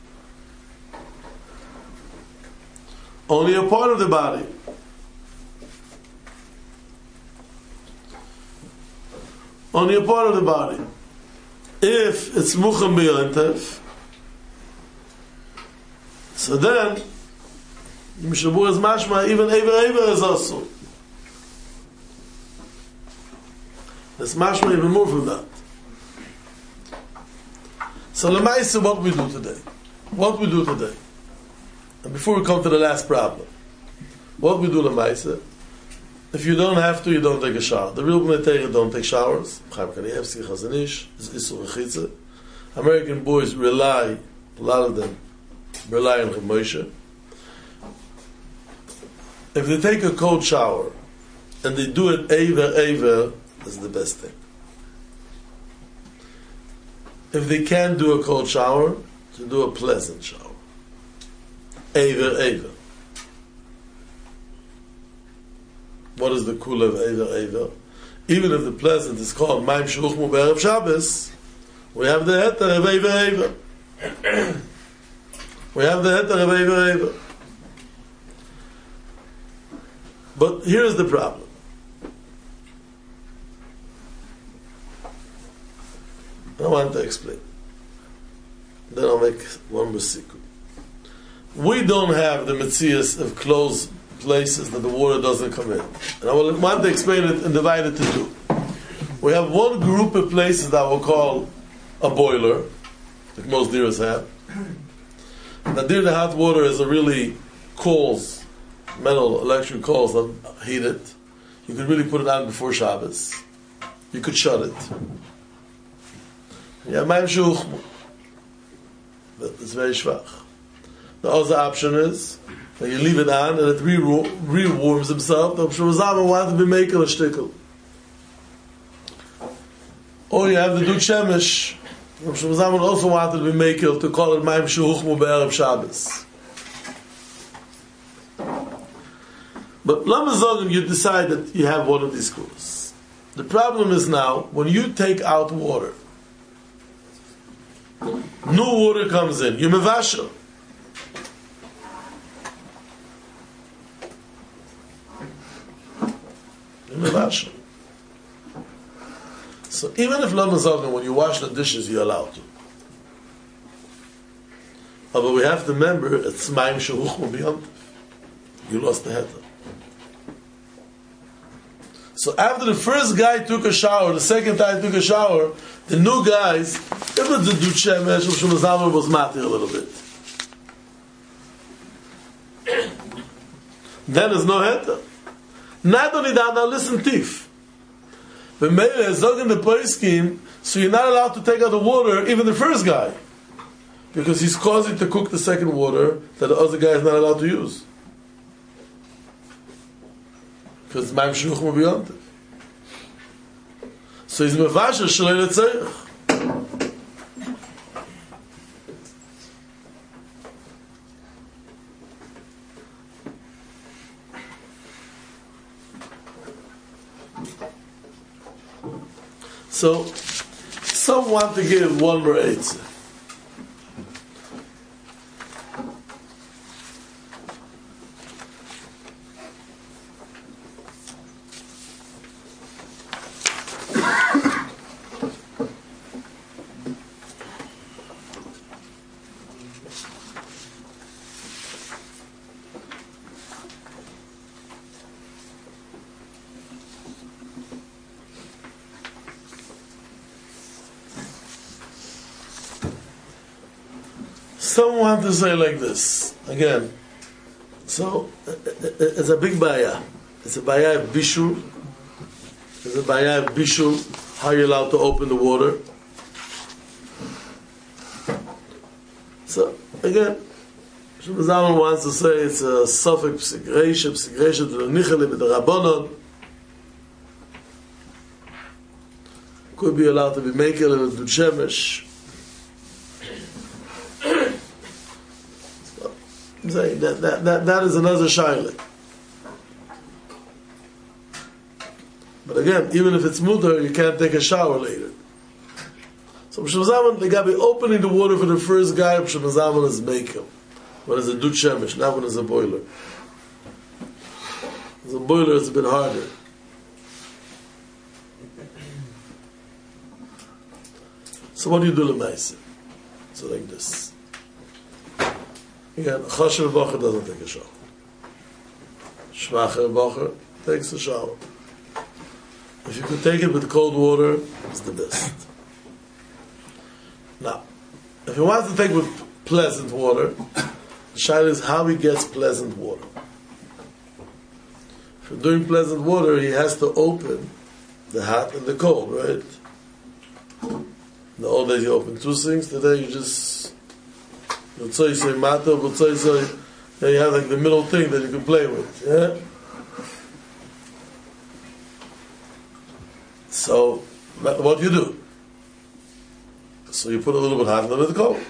Only a part of the body. Only a part of the body. If it's mucham b'yontev, so then Mishnah Berurah is mashma even eiver is also. It's mashma even more from that. So l'maisa, what we do today? And before we come to the last problem, what we do l'maisa? If you don't have to, you don't take a shower. The real B'nai don't take showers. Chaim Kanievsky, Chazanish, is Isur Rechitza. American boys rely, a lot of them, rely on Reb Moshe. If they take a cold shower, and they do it eiver, is the best thing. If they can't do a cold shower, to do a pleasant shower. Eiver. What is the kula of eiver? Even if the pleasant is called Mayim Shehuchmu B'Erev Shabbos, we have the heter of eiver. We have the heter of eiver. But here's the problem. I want to explain. Then I'll make one basiku. We don't have the metzias of closed places that the water doesn't come in. And I want to explain it and divide it to two. We have one group of places that we'll call a boiler, like most diras have. Nadir, the hot water is a really coals, metal, electric coals that heat it. You could really put it on before Shabbos. You could shut it. Yeah, Maim Shehuchmu. It's very schwach. The other option is that you leave it on and it re-warms himself. The Shemazama wanted to be making a shtickle. Or you have the Duk Shemesh. The Shemazama also wanted to be making to call it Maim Shehuchmu Be'erev Shabbos. But Lamazogin, you decide that you have one of these schools. The problem is now, when you take out water, new water comes in, you mevashel. You mevashel. So even if Lamazogin, when you wash the dishes, you're allowed to. But we have to remember, it's Maim Shehuchmu B'Yom Tov. You lost the heter. So after the first guy took a shower, the second guy took a shower, the new guys, if it's the Duk Shemesh, Shemazama was matir a little bit. Then there's no heter. Not only that, now listen, Tif. The Meir is in the Poiskim, so you're not allowed to take out the water, even the first guy. Because he's causing to cook the second water that the other guy is not allowed to use. Because it's Maim Shehuchmu B'Yom Tov. So he's mevasher shalei letzayich. So some want to give one more eitzah. Some want to say like this again. So it's a big baya. It's a baya of bishul. It's a baya of bishul. How you're allowed to open the water. So again, Shemazalman wants to say it's a suffix psigresha to the nichele with the rabbanon. Could be allowed to be makel in the Duk Shemesh. That is another shaila. But again, even if it's mutar, you can't take a shower later. So B'Shemazaman, they got to be opening the water for the first guy. B'Shemazaman is makel. When it's a Duk Shemesh, not when it's a boiler. As a boiler, it's a bit harder. So what do you do l'maisa? So like this. Again, Chasher Bacher doesn't take a shower. Shvacher Bacher takes a shower. If you could take it with cold water, it's the best. Now, if he wants to take it with pleasant water, the shaila is how he gets pleasant water. If you're doing pleasant water, he has to open the hot and the cold, right? In the old days you open two things, today you just then you have like the middle thing that you can play with. Yeah? So, what do you do? So you put a little bit hot and a little bit cold.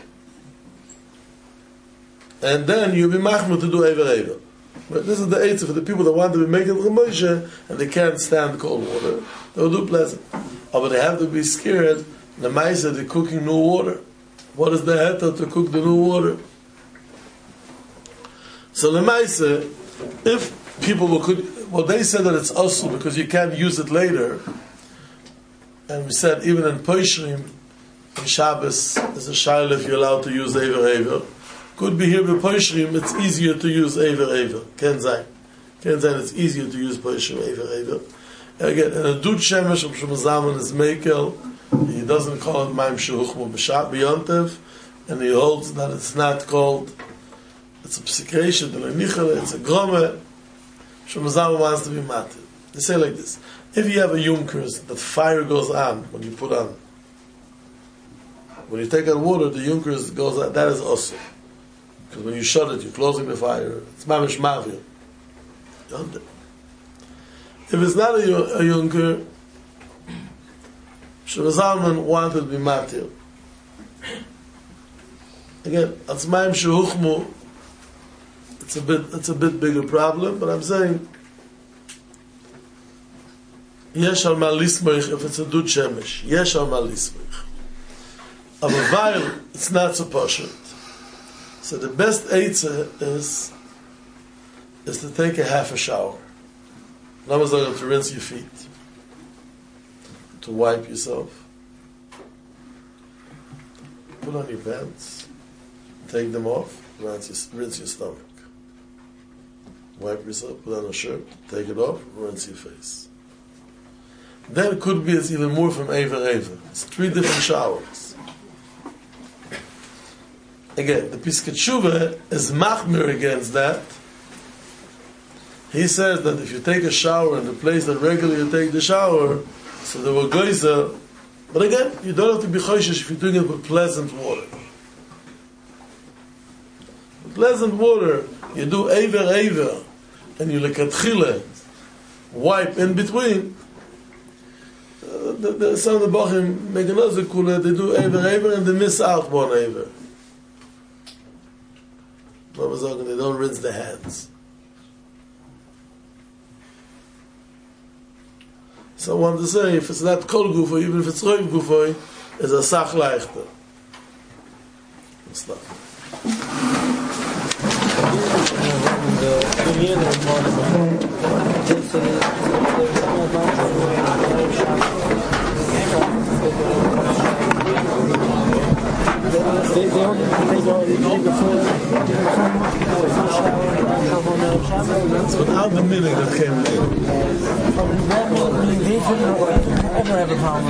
And then you'll be machmir to do Eiver. But this is the eitzah for the people that want to be making Moshe and they can't stand cold water. They'll do pleasant. But they have to be scared. The Maisa, they're cooking new water. What is the heter to cook the new water? So the Maisa, if people will cook, well, they said that it's also because you can't use it later. And we said even in Poishrim, in Shabbos, there's a shaila if you're allowed to use Eiver. Could be here with Poishrim, it's easier to use Eiver. Ken Zayin, it's easier to use Poishrim Eiver. Again, in a dud shemesh of Shemazaman is Mekel, he doesn't call it Maim Shehuchmu B'Shat B'Yontev, and he holds that it's not called, it's a psikation, it's a grome, Shemazaman wants to be matir. They say like this, if you have a yunkers, that fire goes on when you put on. When you take out water, the yunkers goes on, that is also. Because when you shut it, you're closing the fire. It's mamish mavir. If it's not a yunker, Shlomo Zalman wanted to be matir. Again, atzmaim shehuchmu, it's a bit bigger problem, but I'm saying yesh al ma lismoich if it's a dud shemesh. Yesh al ma lismoich. But while it's not so poshut. So the best eitzah is to take a half a shower. Namazon to rinse your feet, to wipe yourself, put on your pants, take them off, rinse your stomach, wipe yourself, put on a shirt, take it off, rinse your face. Then it could be it's even more from Ever. It's 3 different showers. Again, the Piskat Shuvah is machmir against that. He says that if you take a shower in the place that regularly you take the shower, so there will geyser. But again, you don't have to be choishish if you're doing it with pleasant water. With pleasant water, you do Ever, and you lekatchila wipe in between. Some of the Bachim make another kula, they do Ever, and they miss out one Ever. They don't rinse their hands. So I want to say, if it's not kol gufo, even if it's roiv gufo, it's a sach leichter. Stop. That's without the meaning that came in. They shouldn't ever have a problem.